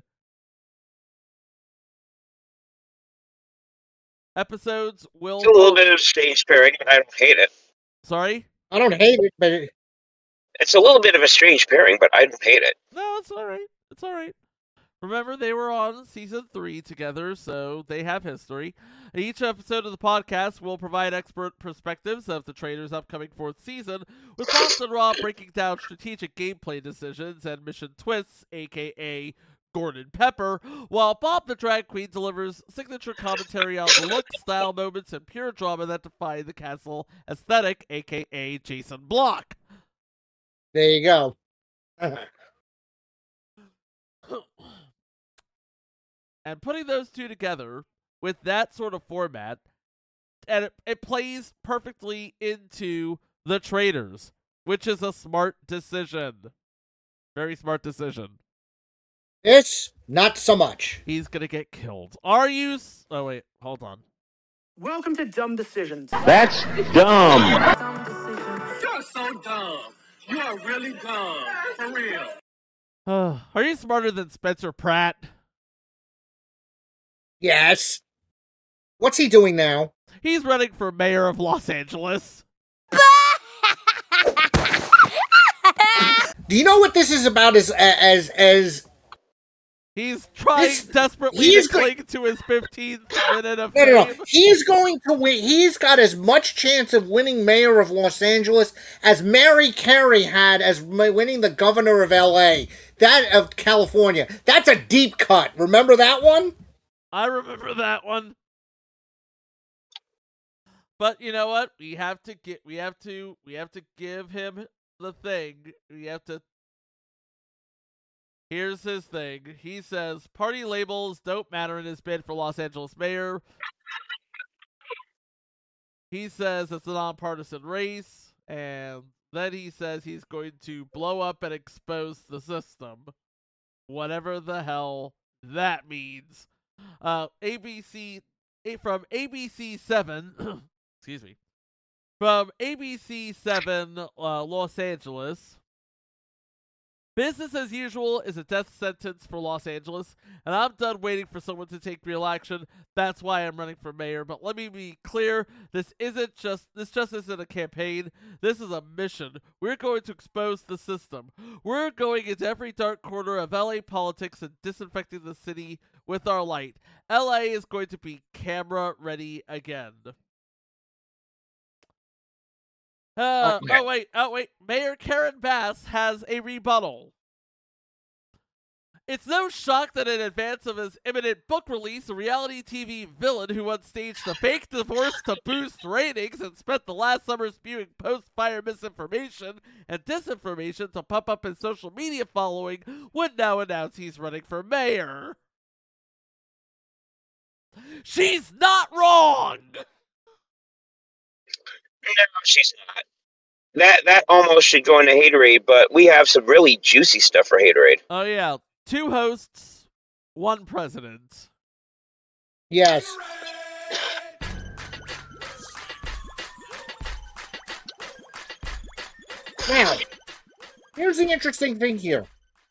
Episodes will... It's a little bit of a strange pairing, but I don't hate it. Sorry? I don't hate it, but... It's a little bit of a strange pairing, but I don't hate it. No, it's alright. It's alright. Remember, they were on season 3 together, so they have history. Each episode of the podcast will provide expert perspectives of the Traitors' upcoming 4th season, with Boston Rob breaking down strategic gameplay decisions and mission twists, aka Gordon Pepper, while Bob the Drag Queen delivers signature commentary on the look, style, moments, and pure drama that define the castle aesthetic, aka Jason Block. There you go. And putting those two together with that sort of format, and it plays perfectly into The Traitors, which is a smart decision. Very smart decision. This, not so much. He's gonna get killed. Are you... Oh, wait. Hold on. Welcome to Dumb Decisions. That's dumb. You're so dumb. You are really dumb. For real. Are you smarter than Spencer Pratt? Yes. What's he doing now? He's running for mayor of Los Angeles. Do you know what this is about as He's trying desperately to cling to his 15th minute of fame. No. He's going to win. He's got as much chance of winning mayor of Los Angeles as Mary Carey had as winning the governor of L.A. That of California. That's a deep cut. Remember that one? I remember that one. But you know what? We have to give him the thing. Here's his thing. He says party labels don't matter in his bid for Los Angeles mayor. He says it's a nonpartisan race, and then he says he's going to blow up and expose the system. Whatever the hell that means. From ABC7, excuse me, from ABC7 Los Angeles, business as usual is a death sentence for Los Angeles, and I'm done waiting for someone to take real action. That's why I'm running for mayor. But let me be clear, this just isn't a campaign. This is a mission. We're going to expose the system. We're going into every dark corner of LA politics and disinfecting the city with our light. LA is going to be camera ready again. Oh wait. Mayor Karen Bass has a rebuttal. It's no shock that in advance of his imminent book release, a reality TV villain who once staged a fake divorce to boost ratings and spent the last summer spewing post-fire misinformation and disinformation to pump up his social media following would now announce he's running for mayor. She's not wrong! No, she's not. That almost should go into Haterade, but we have some really juicy stuff for Haterade. Oh yeah, 2 hosts, 1 president. Yes. Now, here's the interesting thing here.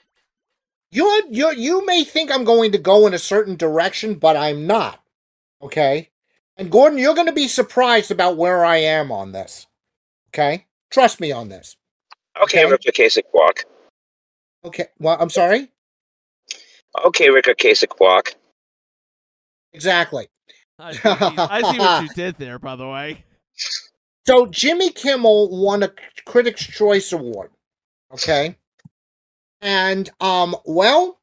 You may think I'm going to go in a certain direction, but I'm not. Okay? And Gordon, you're going to be surprised about where I am on this. Okay? Trust me on this. Okay, Rick Kasich walk. Okay, well, I'm sorry? Okay, Rick Kasich walk. Exactly. I see what you did there, by the way. So Jimmy Kimmel won a Critics' Choice Award. Okay? And, well,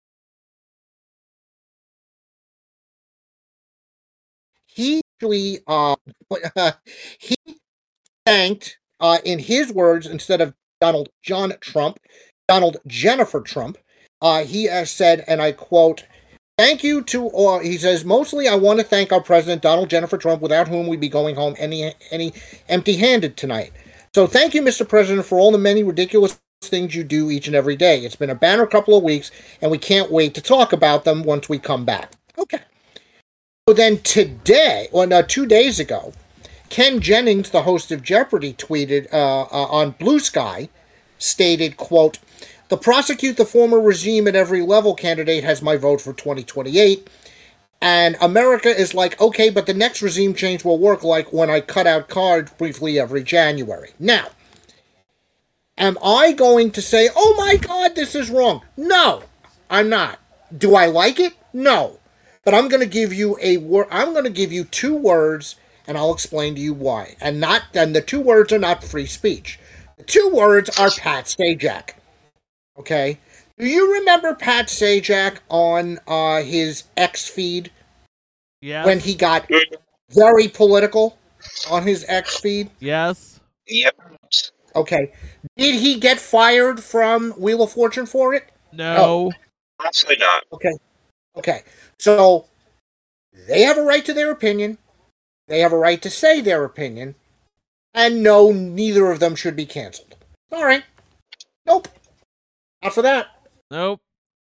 he actually, he thanked, in his words, instead of Donald Jennifer Trump, he has said, and I quote, "Thank you to all," he says, "mostly I want to thank our president, Donald Jennifer Trump, without whom we'd be going home any empty-handed tonight. So thank you, Mr. President, for all the many ridiculous things you do each and every day. It's been a banner couple of weeks, and we can't wait to talk about them once we come back." Okay. So then today, 2 days ago, Ken Jennings, the host of Jeopardy, tweeted on Blue Sky, stated, quote, "The prosecute the former regime at every level candidate has my vote for 2028. And America is like, okay, but the next regime change will work like when I cut out cards briefly every January." Now, am I going to say, oh my God, this is wrong? No, I'm not. Do I like it? No. But I'm going to give you I'm going to give you 2 words, and I'll explain to you why. And the 2 words are not free speech. The 2 words are Pat Sajak. Okay? Do you remember Pat Sajak on his X feed? Yes. When he got very political on his X feed? Yes. Yep. Okay. Did he get fired from Wheel of Fortune for it? No. Absolutely not. Okay. So, they have a right to their opinion. They have a right to say their opinion. And no, neither of them should be canceled. Sorry. Nope. Not for that. Nope.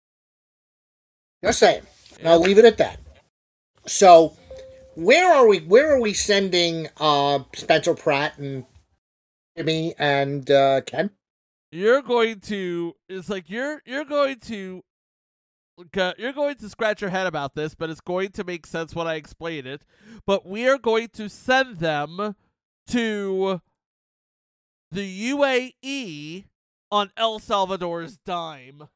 Just saying. I'll leave it at that. So, where are we sending Spencer Pratt and Jimmy and Ken? You're going to scratch your head about this, but it's going to make sense when I explain it. But we are going to send them to the UAE on El Salvador's dime.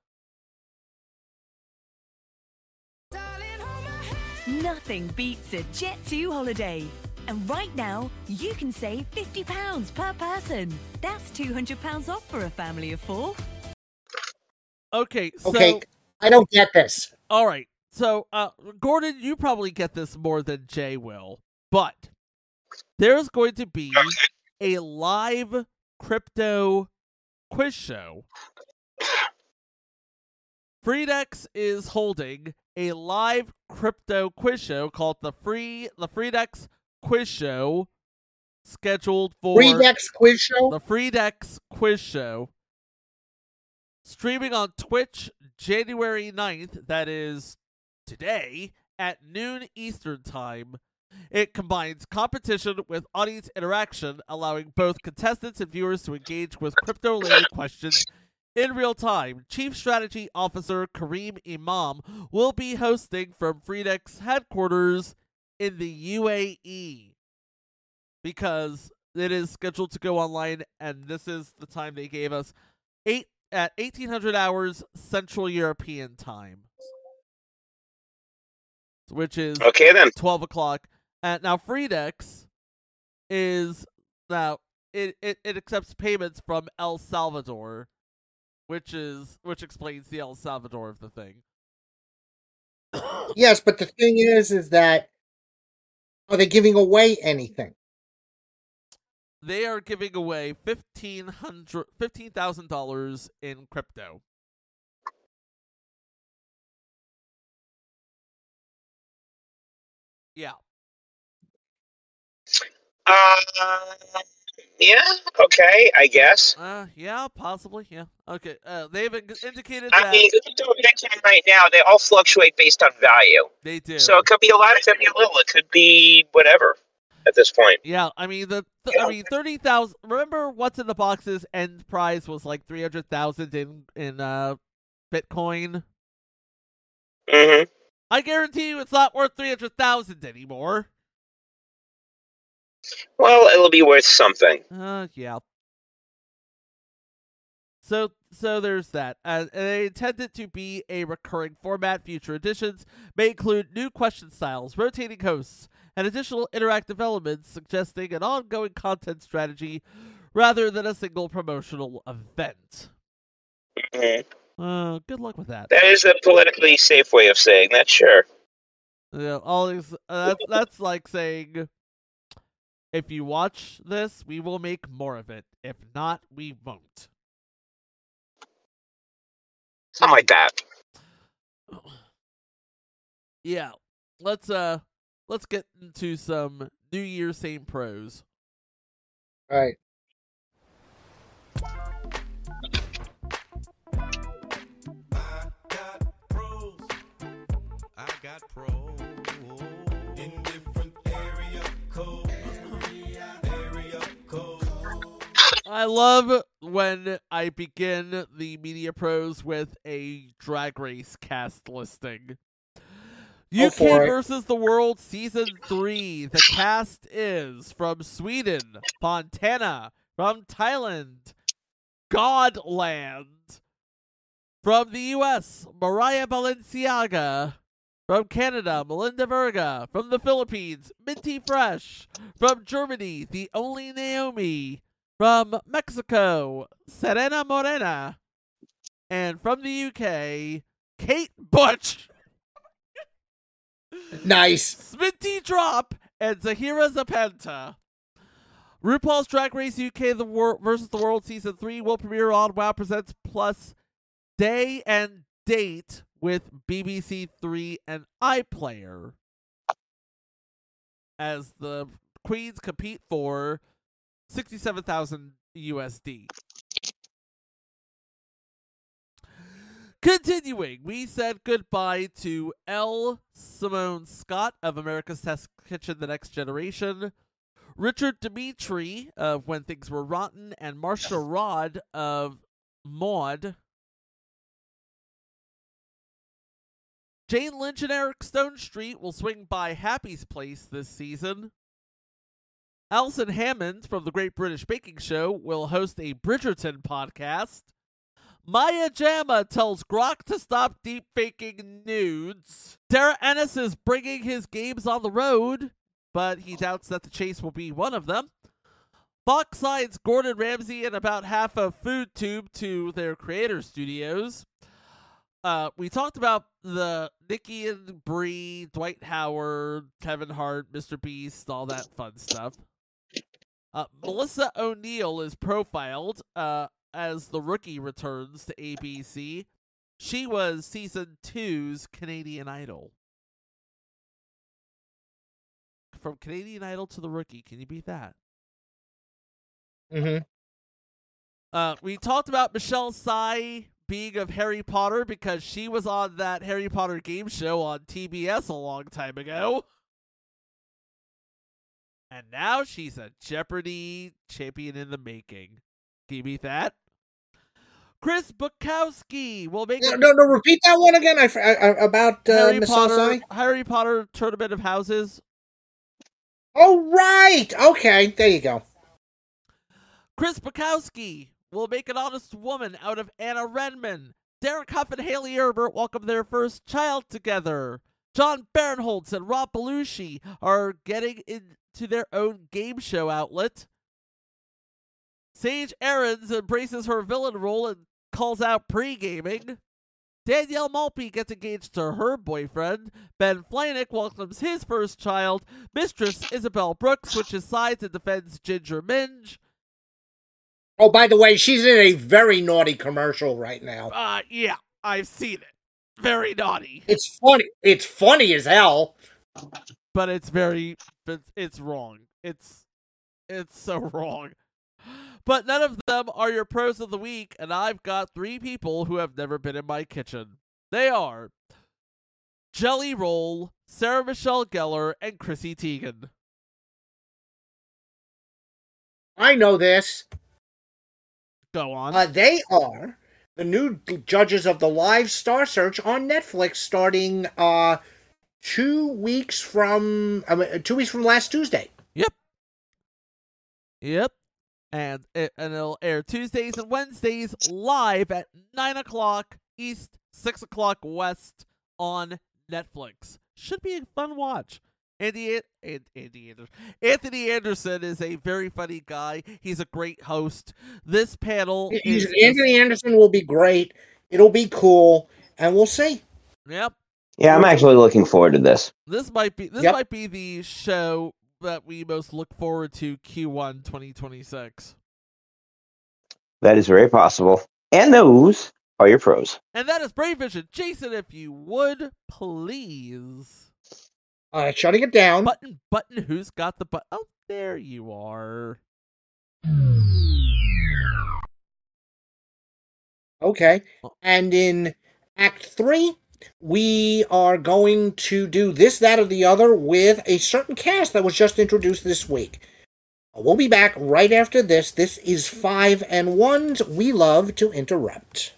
Nothing beats a Jet2 holiday. And right now, you can save £50 per person. That's £200 off for a family of 4. Okay, I don't get this. All right. So, Gordon, you probably get this more than Jay will. But there's going to be a live crypto quiz show. Freedex is holding a live crypto quiz show called the Freedex Quiz Show, scheduled for Freedex Quiz Show? The Freedex Quiz Show, streaming on Twitch January 9th, that is today, at noon Eastern Time. It combines competition with audience interaction, allowing both contestants and viewers to engage with crypto-related questions in real time. Chief Strategy Officer Kareem Imam will be hosting from Freedex headquarters in the UAE, because it is scheduled to go online, and this is the time they gave us, at 1800 hours Central European Time, which is 12 o'clock. Now Freedex is it accepts payments from El Salvador, which explains the El Salvador of the thing. Yes, but the thing is that, are they giving away anything? They are giving away $15,000 in crypto. Yeah. Yeah. Okay. I guess. Yeah. Possibly. Yeah. Okay. They've indicated that. I mean, right now they all fluctuate based on value. They do. So it could be a lot. It could be a little. It could be whatever. at this point. Yeah, I mean I mean 30,000. Remember, what's in the box's end prize was like 300,000 in Bitcoin. Mm-hmm. I guarantee you, it's not worth 300,000 anymore. Well, it'll be worth something. Yeah. So there's that. They intend it to be a recurring format. Future editions may include new question styles, rotating hosts, and additional interactive elements, suggesting an ongoing content strategy rather than a single promotional event. Mm-hmm. Good luck with that. That is a politically safe way of saying that, sure. Yeah, always. That's like saying, if you watch this, we will make more of it. If not, we won't. Something like that. Yeah. Let's get into some New Year's same pros. All right. I got pros in different area code. I love when I begin the Media Pros with a Drag Race cast listing. UK versus the World Season 3. The cast is from Sweden, Montana, from Thailand, Godland. From the US, Mariah Balenciaga. From Canada, Melinda Verga. From the Philippines, Minty Fresh. From Germany, the only Naomi. From Mexico, Serena Morena. And from the UK, Kate Butch. Nice. Sminty Drop and Zahira Zapenta. RuPaul's Drag Race UK versus the World Season 3 will premiere on WoW Presents Plus day and date with BBC 3 and iPlayer as the queens compete for 67,000 USD. Continuing, we said goodbye to L. Simone Scott of America's Test Kitchen: The Next Generation, Richard Dimitri of When Things Were Rotten, and Marsha Rod of Maude. Jane Lynch and Eric Stonestreet will swing by Happy's Place this season. Alison Hammond from The Great British Baking Show will host a Bridgerton podcast. Maya Jama tells Grok to stop deep-faking nudes. Dara Ennis is bringing his games on the road, but he doubts that the chase will be one of them. Fox signs Gordon Ramsay and about half of FoodTube to their creator studios. We talked about the Nikki and Brie, Dwight Howard, Kevin Hart, Mr. Beast, all that fun stuff. Melissa O'Neill is profiled as the Rookie returns to ABC. She was Season 2's Canadian Idol. From Canadian Idol to the Rookie. Can you beat that? Mm-hmm. We talked about Michelle Tsai being of Harry Potter because she was on that Harry Potter game show on TBS a long time ago. And now she's a Jeopardy champion in the making. Can you beat that? Chris Bukowski will make No, repeat that one again. About Miss Tsai? Harry Potter Tournament of Houses. Oh, right. Okay, there you go. Chris Bukowski will make an honest woman out of Anna Renman. Derek Huff and Haley Erbert welcome their first child together. John Barinholtz and Rob Belushi are getting into their own game show outlet. Sage Aarons embraces her villain role and calls out pre-gaming. Danielle Maltby gets engaged to her boyfriend. Ben Flanick welcomes his first child. Mistress Isabel Brooks switches sides and defends Ginger Minge. Oh, by the way, she's in a very naughty commercial right now. Yeah, I've seen it. Very naughty. It's funny. It's funny as hell. But it's wrong. It's so wrong. But none of them are your pros of the week, and I've got 3 people who have never been in my kitchen. They are Jelly Roll, Sarah Michelle Gellar, and Chrissy Teigen. I know this. Go on. They are the new judges of the live Star Search on Netflix starting 2 weeks from 2 weeks from last Tuesday. Yep. And it'll air Tuesdays and Wednesdays live at 9 o'clock East, 6 o'clock West on Netflix. Should be a fun watch. Anthony Anderson is a very funny guy. He's a great host. This panel Anthony Anderson will be great. It'll be cool, and we'll see. Yep. Yeah, I'm actually looking forward to this. This might be the show that we most look forward to Q1 2026. That is very possible. And those are your pros. And that is Brave Vision. Jason, if you would, please. All right, shutting it down. Button, who's got the button? Oh, there you are. Okay. And in Act 3, we are going to do this, that, or the other with a certain cast that was just introduced this week. We'll be back right after this. This is 5 and 1's We Love to Interrupt.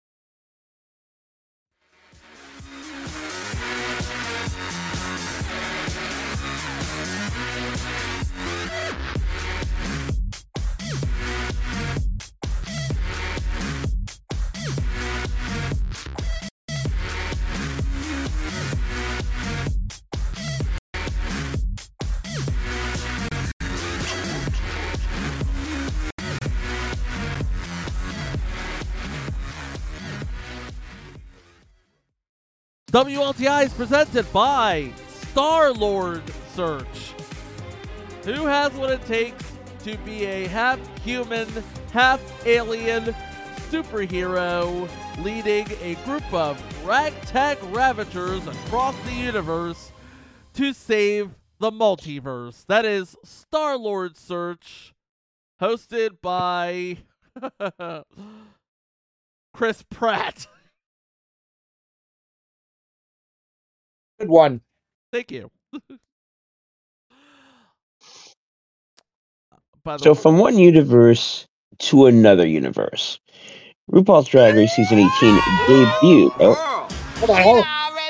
WLTI is presented by Star-Lord Search. Who has what it takes to be a half-human, half-alien superhero leading a group of ragtag ravagers across the universe to save the multiverse? That is Star-Lord Search, hosted by Chris Pratt. Good one. Thank you. So from one universe to another universe, RuPaul's Drag Race Season 18 debuted. Oh. Hold on, hold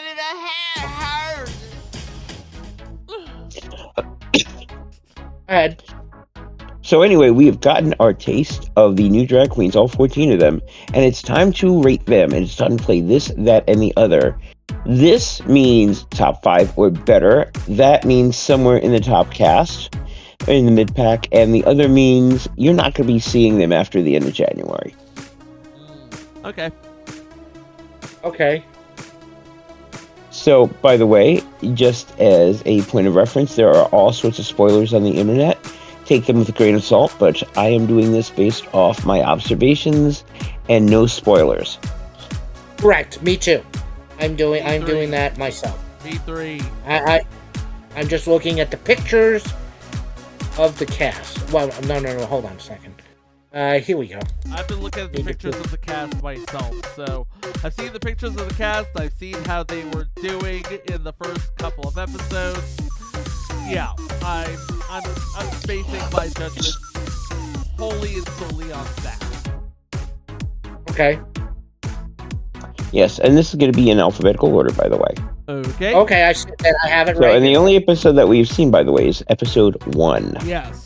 on. Ahead. So anyway, we have gotten our taste of the new drag queens, all 14 of them, and it's time to rate them, and it's time to play this, that, and the other. This means top 5 or better. That means somewhere in the top cast, in the mid-pack, and the other means you're not going to be seeing them after the end of January. Okay. Okay. So, by the way, just as a point of reference, there are all sorts of spoilers on the internet. Take them with a grain of salt, but I am doing this based off my observations and no spoilers. Correct. Me too. I'm doing that myself. V3. I'm just looking at the pictures of the cast. Well, no. Hold on a second. Here we go. I've been looking at the pictures of the cast myself. So I've seen the pictures of the cast. I've seen how they were doing in the first couple of episodes. Yeah, I'm basing my judgment wholly and solely on that. Okay. Yes, and this is going to be in alphabetical order, by the way. Okay. Okay, I see that. I have it right. And the only episode that we've seen, by the way, is episode 1. Yes.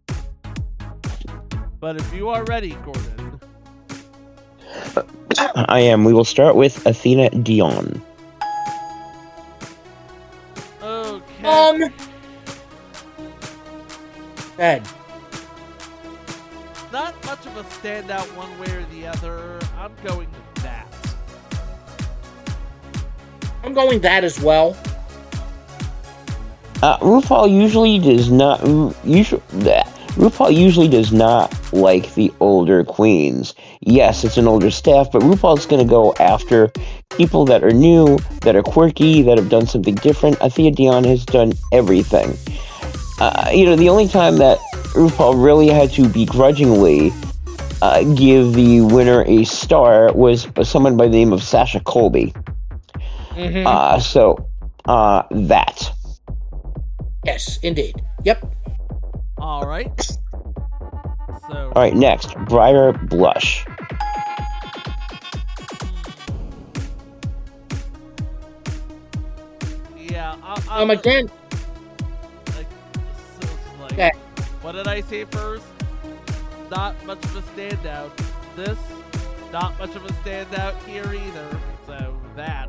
But if you are ready, Gordon. I am. We will start with Athena Dion. Okay. Ed. Not much of a standout one way or the other. I'm going with that. I'm going that as well. RuPaul usually does not. RuPaul usually does not like the older queens. Yes, it's an older staff, but RuPaul's going to go after people that are new, that are quirky, that have done something different. Athena Dion has done everything. The only time that RuPaul really had to begrudgingly give the winner a star was someone by the name of Sasha Colby. Mm-hmm. That. Yes, indeed. Yep. All right. So. All right, next, Briar Blush. Yeah. Again. Yeah. What did I say first? Not much of a standout. This, not much of a standout here either. So that.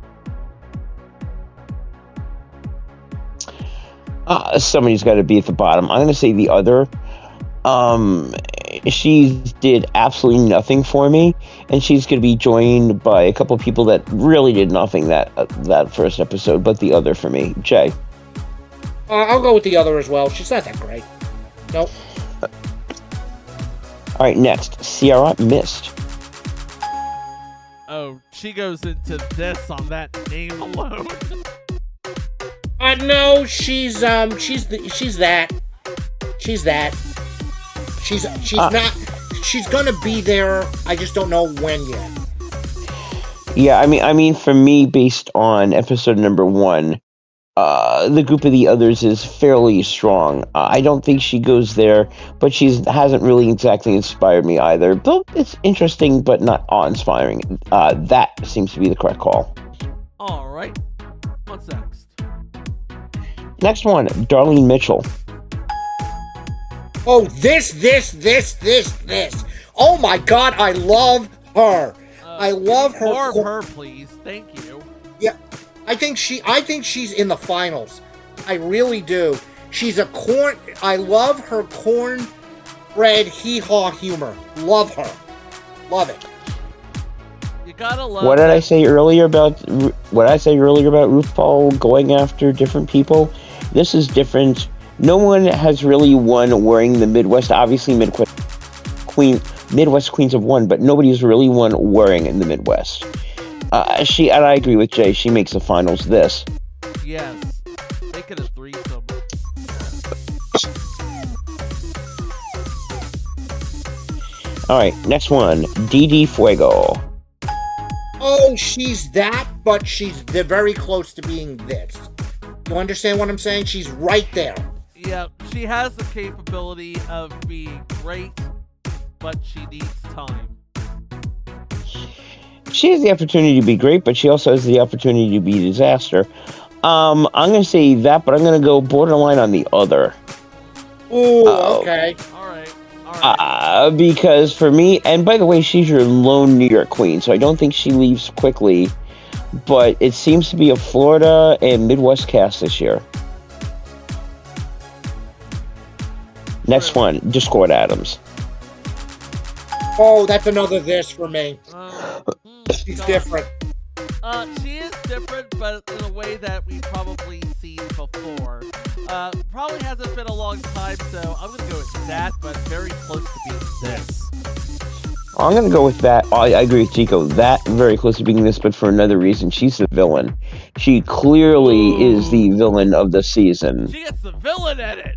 Somebody's got to be at the bottom. I'm going to say the other. She did absolutely nothing for me, and she's going to be joined by a couple of people that really did nothing that first episode, but the other for me. Jay. I'll go with the other as well. She's not that great. Nope. All right, next, Sierra Mist. Oh, she goes into this on that name alone. No, she's that. She's not. She's gonna be there. I just don't know when yet. Yeah, I mean, for me, based on episode number 1, the group of the others is fairly strong. I don't think she goes there, but she hasn't really exactly inspired me either. Though it's interesting, but not awe-inspiring. That seems to be the correct call. All right. What's next? Next one, Darlene Mitchell. Oh, this. Oh my God, I love her. I love her. More of her, please. Thank you. Yeah, I think she's in the finals. I really do. I love her cornbread hee-haw humor. Love her. Love it. You gotta love. What did I say earlier about RuPaul going after different people? This is different. No one has really won wearing the Midwest. Obviously, Midwest Queens have won, but nobody's really won wearing in the Midwest. And I agree with Jay. She makes the finals. This. Yes. Make it a threesome. All right, next one, Didi Fuego. Oh, she's that, but they're very close to being this. You understand what I'm saying? She's right there. Yeah, she has the capability of being great, but she needs time. She has the opportunity to be great, but she also has the opportunity to be a disaster. I'm going to say that, but I'm going to go borderline on the other. Ooh, okay. All right. Because for me, and by the way, she's your lone New York queen, so I don't think she leaves quickly, but it seems to be a Florida and Midwest cast this year. Next one, Discord Adams. Oh, that's another this for me. She's different. She is different, but in a way that we've probably seen before. Probably hasn't been a long time, so I'm going to go with that, but very close to being this. I'm going to go with that. I agree with Chico. That very close to being this, but for another reason. She's the villain. She clearly is the villain of the season. She gets the villain in it.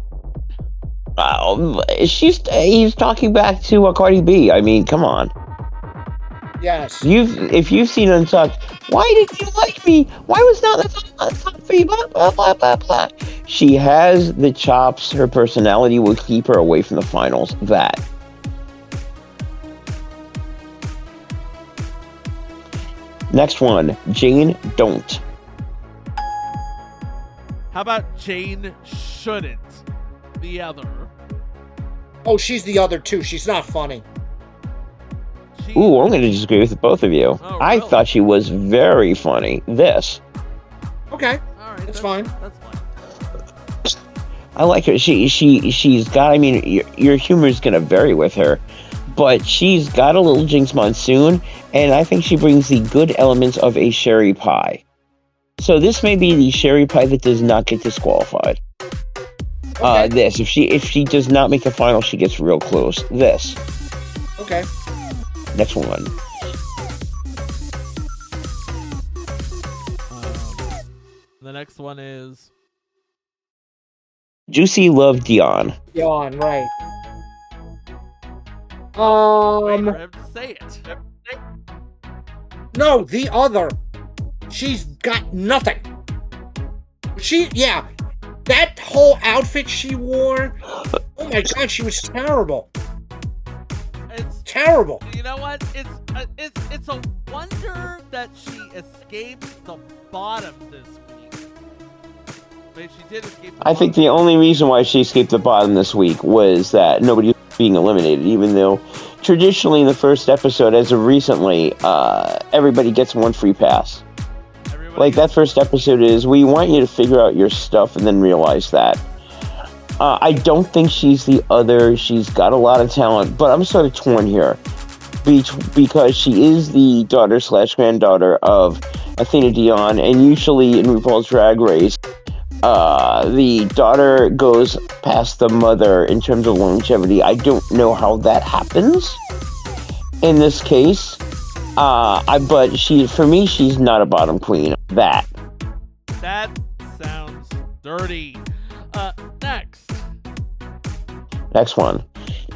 He's talking back to Cardi B. I mean, come on. Yes. If you've seen Untucked, why did you like me? Why was not the top for you? Blah, blah, blah, blah, blah. She has the chops. Her personality will keep her away from the finals. That. Next one, Jane Don't. How about Jane Shouldn't? The other. Oh, she's the other too. She's not funny. Ooh, I'm going to disagree with both of you. Oh, I really? thought she was very funny. This. Okay. All right, that's fine. That's fine. I like her. She's got, I mean, your humor is going to vary with her, but she's got a little Jinx Monsoon, and I think she brings the good elements of a sherry pie. So this may be the sherry pie that does not get disqualified. Okay. This. If she does not make the final, she gets real close. This. Okay. Next one. The next one is Juicy Love Dion. Dion, right. wait for him to say it. No, the other. She's got nothing. That whole outfit she wore. Oh my God, she was terrible. terrible. You know what? It's a wonder that she escaped the bottom this week. But she did escape the I think the only reason why she escaped the bottom this week was that nobody was being eliminated, even though traditionally in the first episode, as of recently, everybody gets one free pass. Like, that first episode is, we want you to figure out your stuff and then realize that. I don't think she's the other. She's got a lot of talent, but I'm sort of torn here. Because she is the daughter/granddaughter of Athena Dion, and usually in RuPaul's Drag Race, the daughter goes past the mother in terms of longevity. I don't know how that happens in this case. But for me, she's not a bottom queen. That sounds dirty. Next one.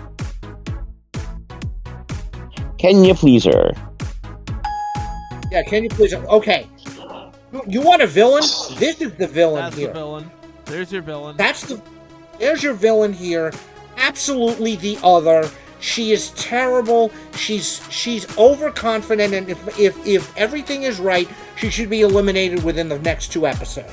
Can you please her? Yeah, can you please? Okay. You want a villain? This is the villain That's here. The villain. There's your villain. There's your villain here. Absolutely the other. She is terrible. She's overconfident, and if everything is right, she should be eliminated within the next 2 episodes.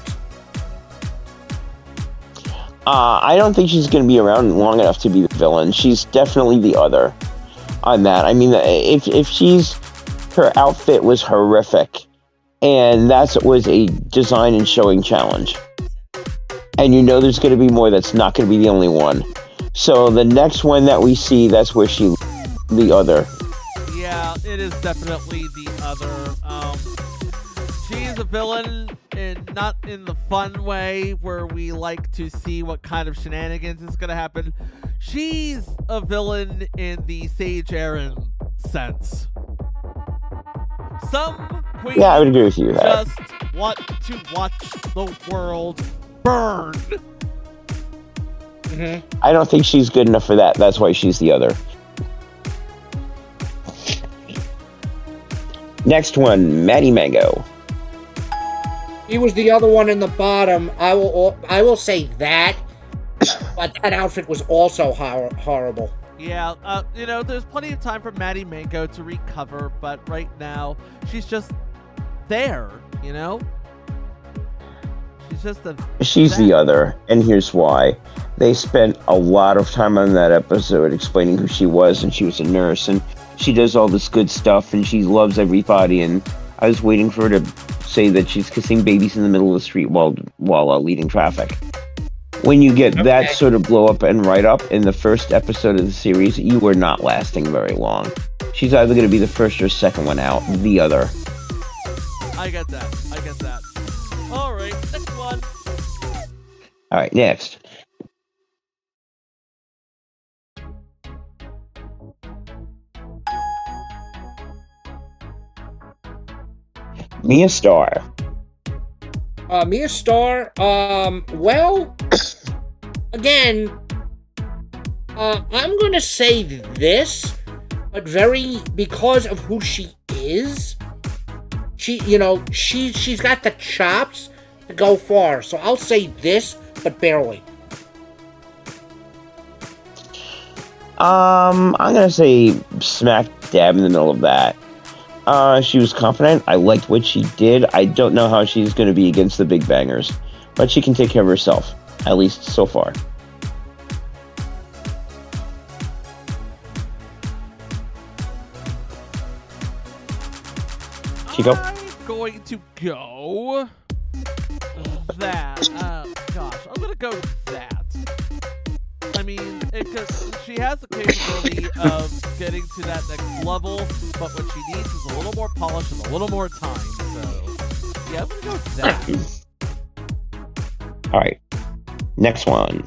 I don't think she's going to be around long enough to be the villain. She's definitely the other on that. I mean, if her outfit was horrific, and that was a design and showing challenge, and you know there's going to be more, that's not going to be the only one. So the next one that we see, that's where the other. Yeah, it is definitely the other. She's a villain, and not in the fun way where we like to see what kind of shenanigans is going to happen. She's a villain in the Sage Aaron sense. Some queens I would agree with you. Just want to watch the world burn. Mm-hmm. I don't think she's good enough for that. That's why she's the other. Next one, Maddie Mango. He was the other one in the bottom. I will say that, but that outfit was also horrible. Yeah, there's plenty of time for Maddie Mango to recover, but right now she's just there. She's the other, and here's why. They spent a lot of time on that episode explaining who she was, and she was a nurse, and she does all this good stuff, and she loves everybody, and I was waiting for her to say that she's kissing babies in the middle of the street while leading traffic. When you get that sort of blow up and write up in the first episode of the series, you are not lasting very long. She's either going to be the first or second one out, the other. I get that. Alright, next one. Alright, next. Mia Starr. Mia Starr, well, again, I'm gonna say this, but because of who she is, she's got the chops to go far, so I'll say this, but barely. I'm gonna say smack dab in the middle of that. She was confident. I liked what she did. I don't know how she's going to be against the big bangers, but she can take care of herself, at least so far. Chico? I'm going to go that. Gosh, I'm going to go that. I mean, because she has the capability of getting to that next level, but what she needs is a little more polish and a little more time. So, yeah, I'm gonna go with that. All right, next one.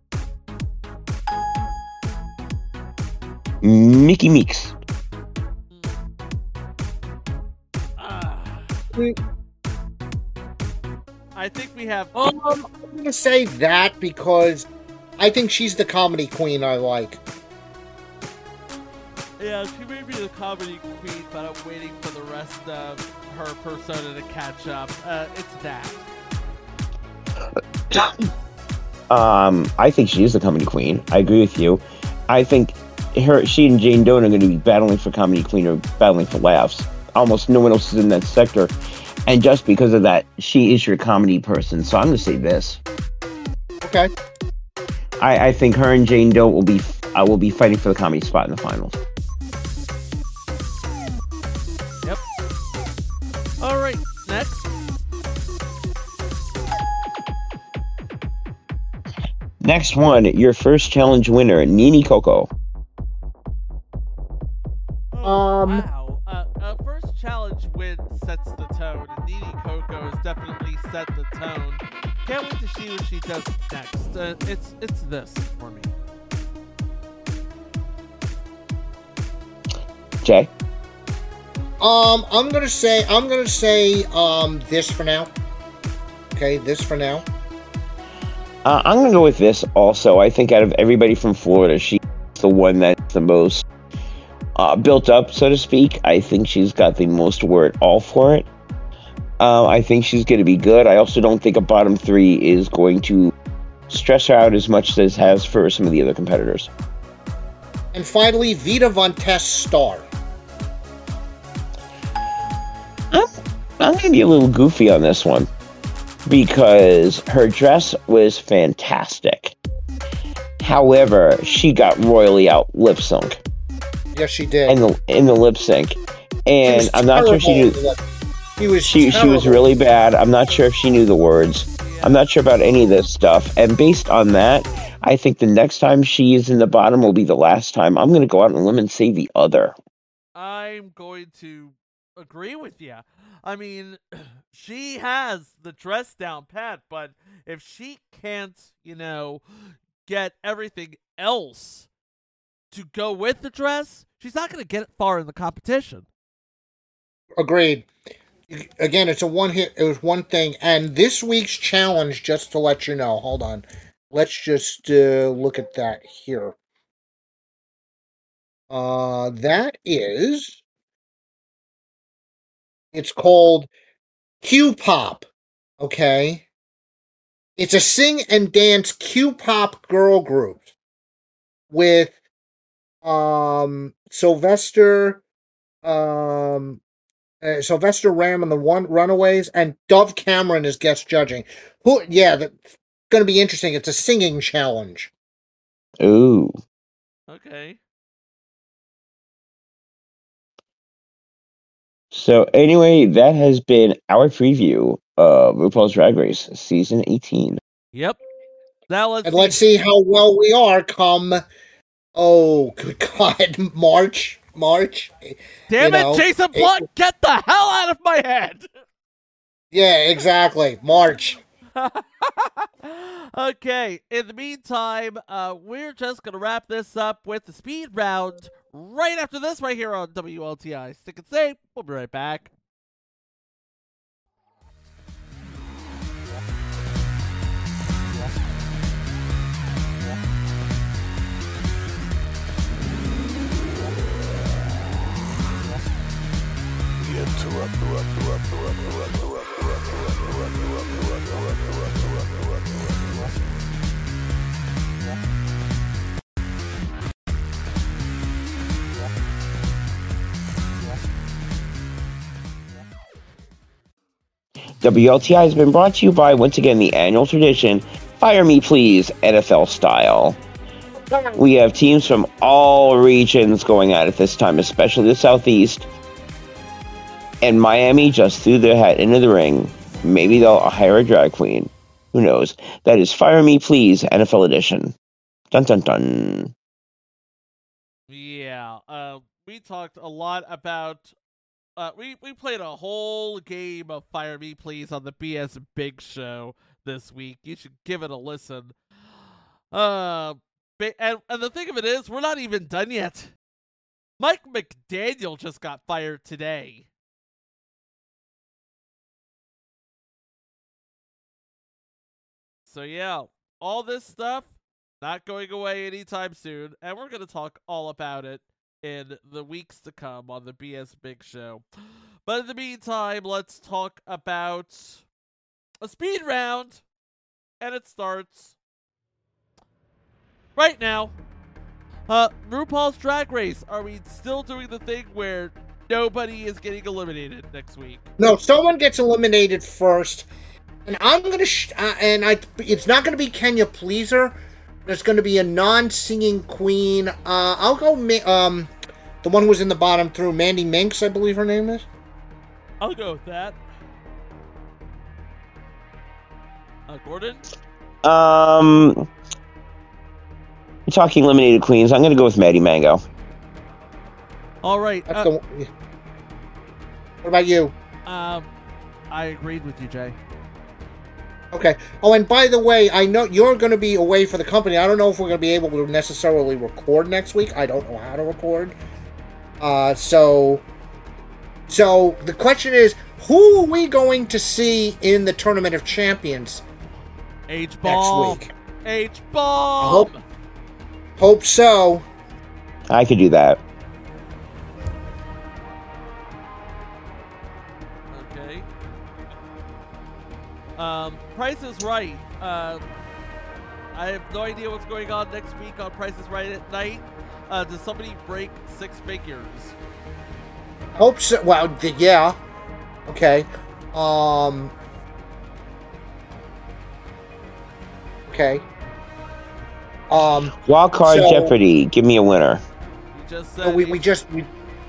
Mickey Meeks. I think we have. I'm gonna say that because I think she's the comedy queen I like. Yeah, she may be the comedy queen, but I'm waiting for the rest of her persona to catch up. It's that. I think she is the comedy queen. I agree with you. I think she and Jane Doe are going to be battling for Comedy Queen or battling for laughs. Almost no one else is in that sector. And just because of that, she is your comedy person. So I'm going to say this. Okay. I think her and Jane Doe will be fighting for the comedy spot in the finals. Yep. All right, next. Next one, your first challenge winner, Nini Coco. Wow. First challenge win sets the tone, and Nini Coco has definitely set the tone. Can't wait to see what she does next. It's this for me. Jay? I'm gonna say this for now. Okay, this for now. I'm gonna go with this also. I think out of everybody from Florida, she's the one that's the most built up, so to speak. I think she's got the most word all for it. I think she's going to be good. I also don't think a bottom three is going to stress her out as much as it has for some of the other competitors. And finally, Vita Von Test star. I'm going to be a little goofy on this one because her dress was fantastic. However, she got royally out lip sync. Yes, she did. In the lip sync, and I'm not sure she knew. She was really bad. I'm not sure if she knew the words. I'm not sure about any of this stuff. And based on that, I think the next time she is in the bottom will be the last time. I'm going to go out on a limb and say the other. I'm going to agree with you. I mean, she has the dress down pat, but if she can't, get everything else to go with the dress, she's not going to get far in the competition. Agreed. Again, it was one thing. And this week's challenge, just to let you know, hold on. Let's just look at that here. It's called Q-Pop, okay? It's a sing and dance Q-Pop girl group with Sylvester Ram and the Runaways, and Dove Cameron is guest judging. That's going to be interesting. It's a singing challenge. Ooh. Okay. So anyway, that has been our preview of RuPaul's Drag Race Season 18. Yep. Now let's see how well we are come, oh, good God, March. Damn it, Jason Block, get the hell out of my head! Yeah, exactly. March. Okay, in the meantime, we're just going to wrap this up with the speed round right after this right here on WLTI. Stick and stay. We'll be right back. WLTI has been brought to you by, once again, the annual tradition, Fire Me Please, NFL style. We have teams from all regions going at it this time, especially the Southeast. And Miami just threw their hat into the ring. Maybe they'll hire a drag queen. Who knows? That is Fire Me Please, NFL edition. Dun dun dun. Yeah, we talked a lot about... we played a whole game of Fire Me Please on the BS Big Show this week. You should give it a listen. And the thing of it is, we're not even done yet. Mike McDaniel just got fired today. So yeah, all this stuff not going away anytime soon, and we're going to talk all about it in the weeks to come on the BS Big Show. But in the meantime, let's talk about a speed round, and it starts right now. RuPaul's Drag Race. Are we still doing the thing where nobody is getting eliminated next week? No, someone gets eliminated first, and I'm gonna it's not gonna be Kenya Pleaser. There's gonna be a non-singing queen. I'll go the one who was in the bottom through, Mandy Minx, I believe her name is. I'll go with that. Gordon? You're talking eliminated queens. I'm gonna go with Maddie Mango. All right. That's what about you? I agreed with you, Jay. Okay. Oh, and by the way, I know you're going to be away for the company. I don't know if we're going to be able to necessarily record next week. I don't know how to record. So the question is, who are we going to see in the Tournament of Champions H-Bomb. next week? H-Bomb. Hope so. I could do that. Okay. Price is Right. I have no idea what's going on next week on Price is Right at night. Does somebody break 6 figures? Hope so. Well, yeah. Okay. Okay. Wild Card Jeopardy. Give me a winner. You just said No, we just did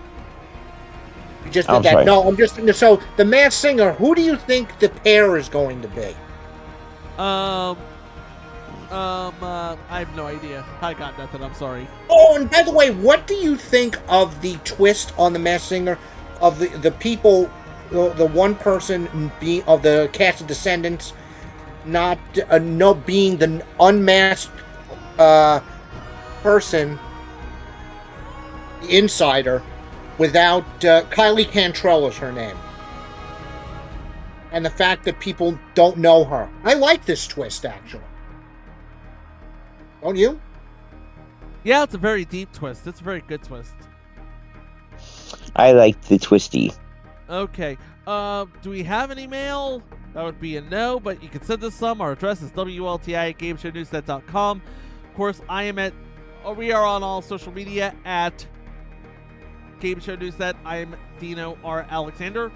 I'm that. sorry. No, I'm just so the Masked Singer. Who do you think the pair is going to be? I have no idea. I got nothing. I'm sorry. Oh, and by the way, what do you think of the twist on the Masked Singer of the people, the one person being of the cast of Descendants, not being the unmasked person, the insider, without Kylie Cantrell is her name, and the fact that people don't know her. I like this twist, actually. Don't you? Yeah, it's a very deep twist. It's a very good twist. I like the twisty. Okay. Do we have an email? That would be a no, but you can send us some. Our address is WLTI@GameShowNewsNet.com. Of course, we are on all social media at Game Show Newsnet. I am Dino R. Alexander.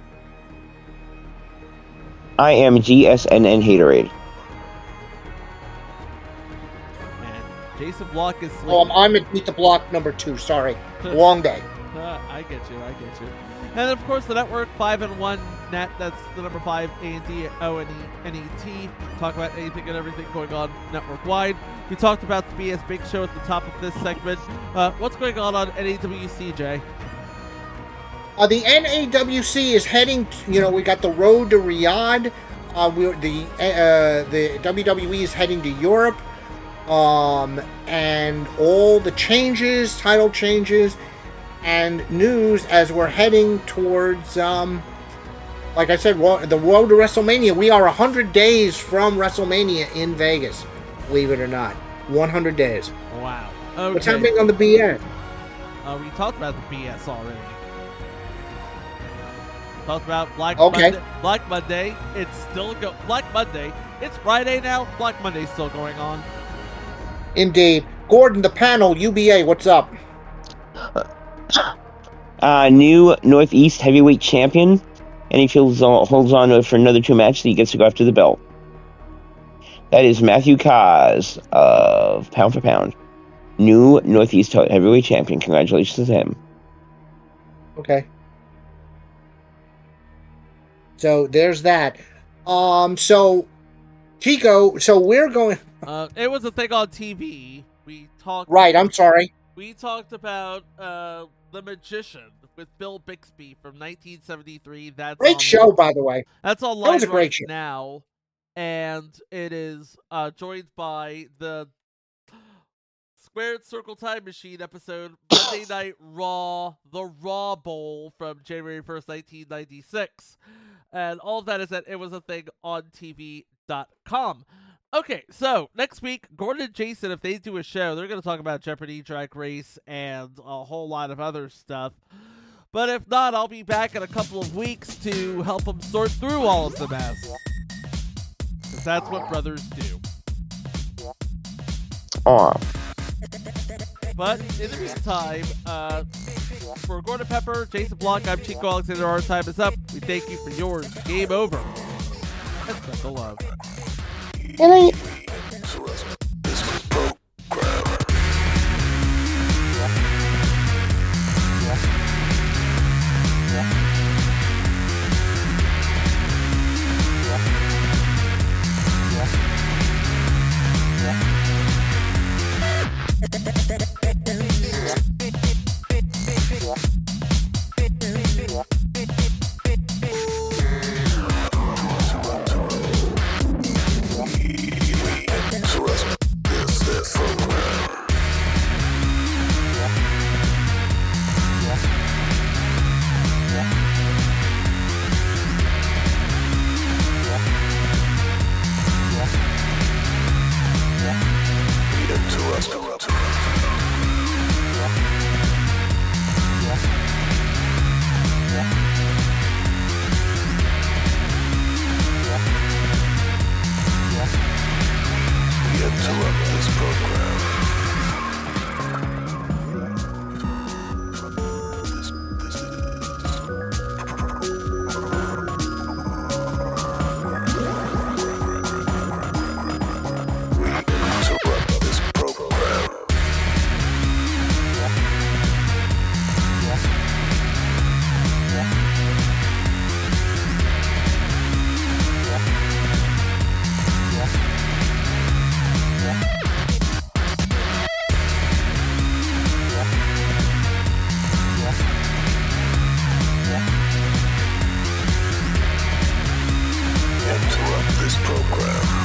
I am GSNN Haterade. And Jason Block is sleeping. Oh, I'm at Beat the Block number 2. Sorry. Long day. I get you. And of course, the network 5&1 Net. That's the number 5 ANDONENET. Talk about anything and everything going on network wide. We talked about the BS Big Show at the top of this segment. What's going on NAWC, Jay? The NAWC is heading. We got the road to Riyadh. The WWE is heading to Europe. And all the changes, title changes, and news as we're heading towards, like I said, the road to WrestleMania. We are 100 days from WrestleMania in Vegas, believe it or not. 100 days. Wow. Okay. What's happening on the BS? We talked about the BS already. Talked about Black Monday. It's still Black Monday. It's Friday now. Black Monday's still going on. Indeed. Gordon, the panel, UBA, what's up? New Northeast Heavyweight Champion, and he holds on to it for another 2 matches. He gets to go after the belt. That is Matthew Kaz of Pound for Pound, new Northeast Heavyweight Champion. Congratulations to him. Okay. So there's that. So Chico, so we're going. It was a thing on TV. We talked. Right. I'm sorry. We talked about The Magician with Bill Bixby from 1973. That's great show, by the way. That's online that was a great show. Now, and it is joined by the Squared Circle Time Machine episode Monday Night Raw, the Raw Bowl from January 1st, 1996. And all of that is that it was a thing on TV.com. Okay, so next week, Gordon and Jason, if they do a show, they're going to talk about Jeopardy, Drag Race, and a whole lot of other stuff. But if not, I'll be back in a couple of weeks to help them sort through all of the mess. Because that's what brothers do. Aw. But in the meantime, for Gordon Pepper, Jason Block, I'm Chico Alexander. Our time is up. We thank you for yours. Game over. And spread the love. Interrupt this program.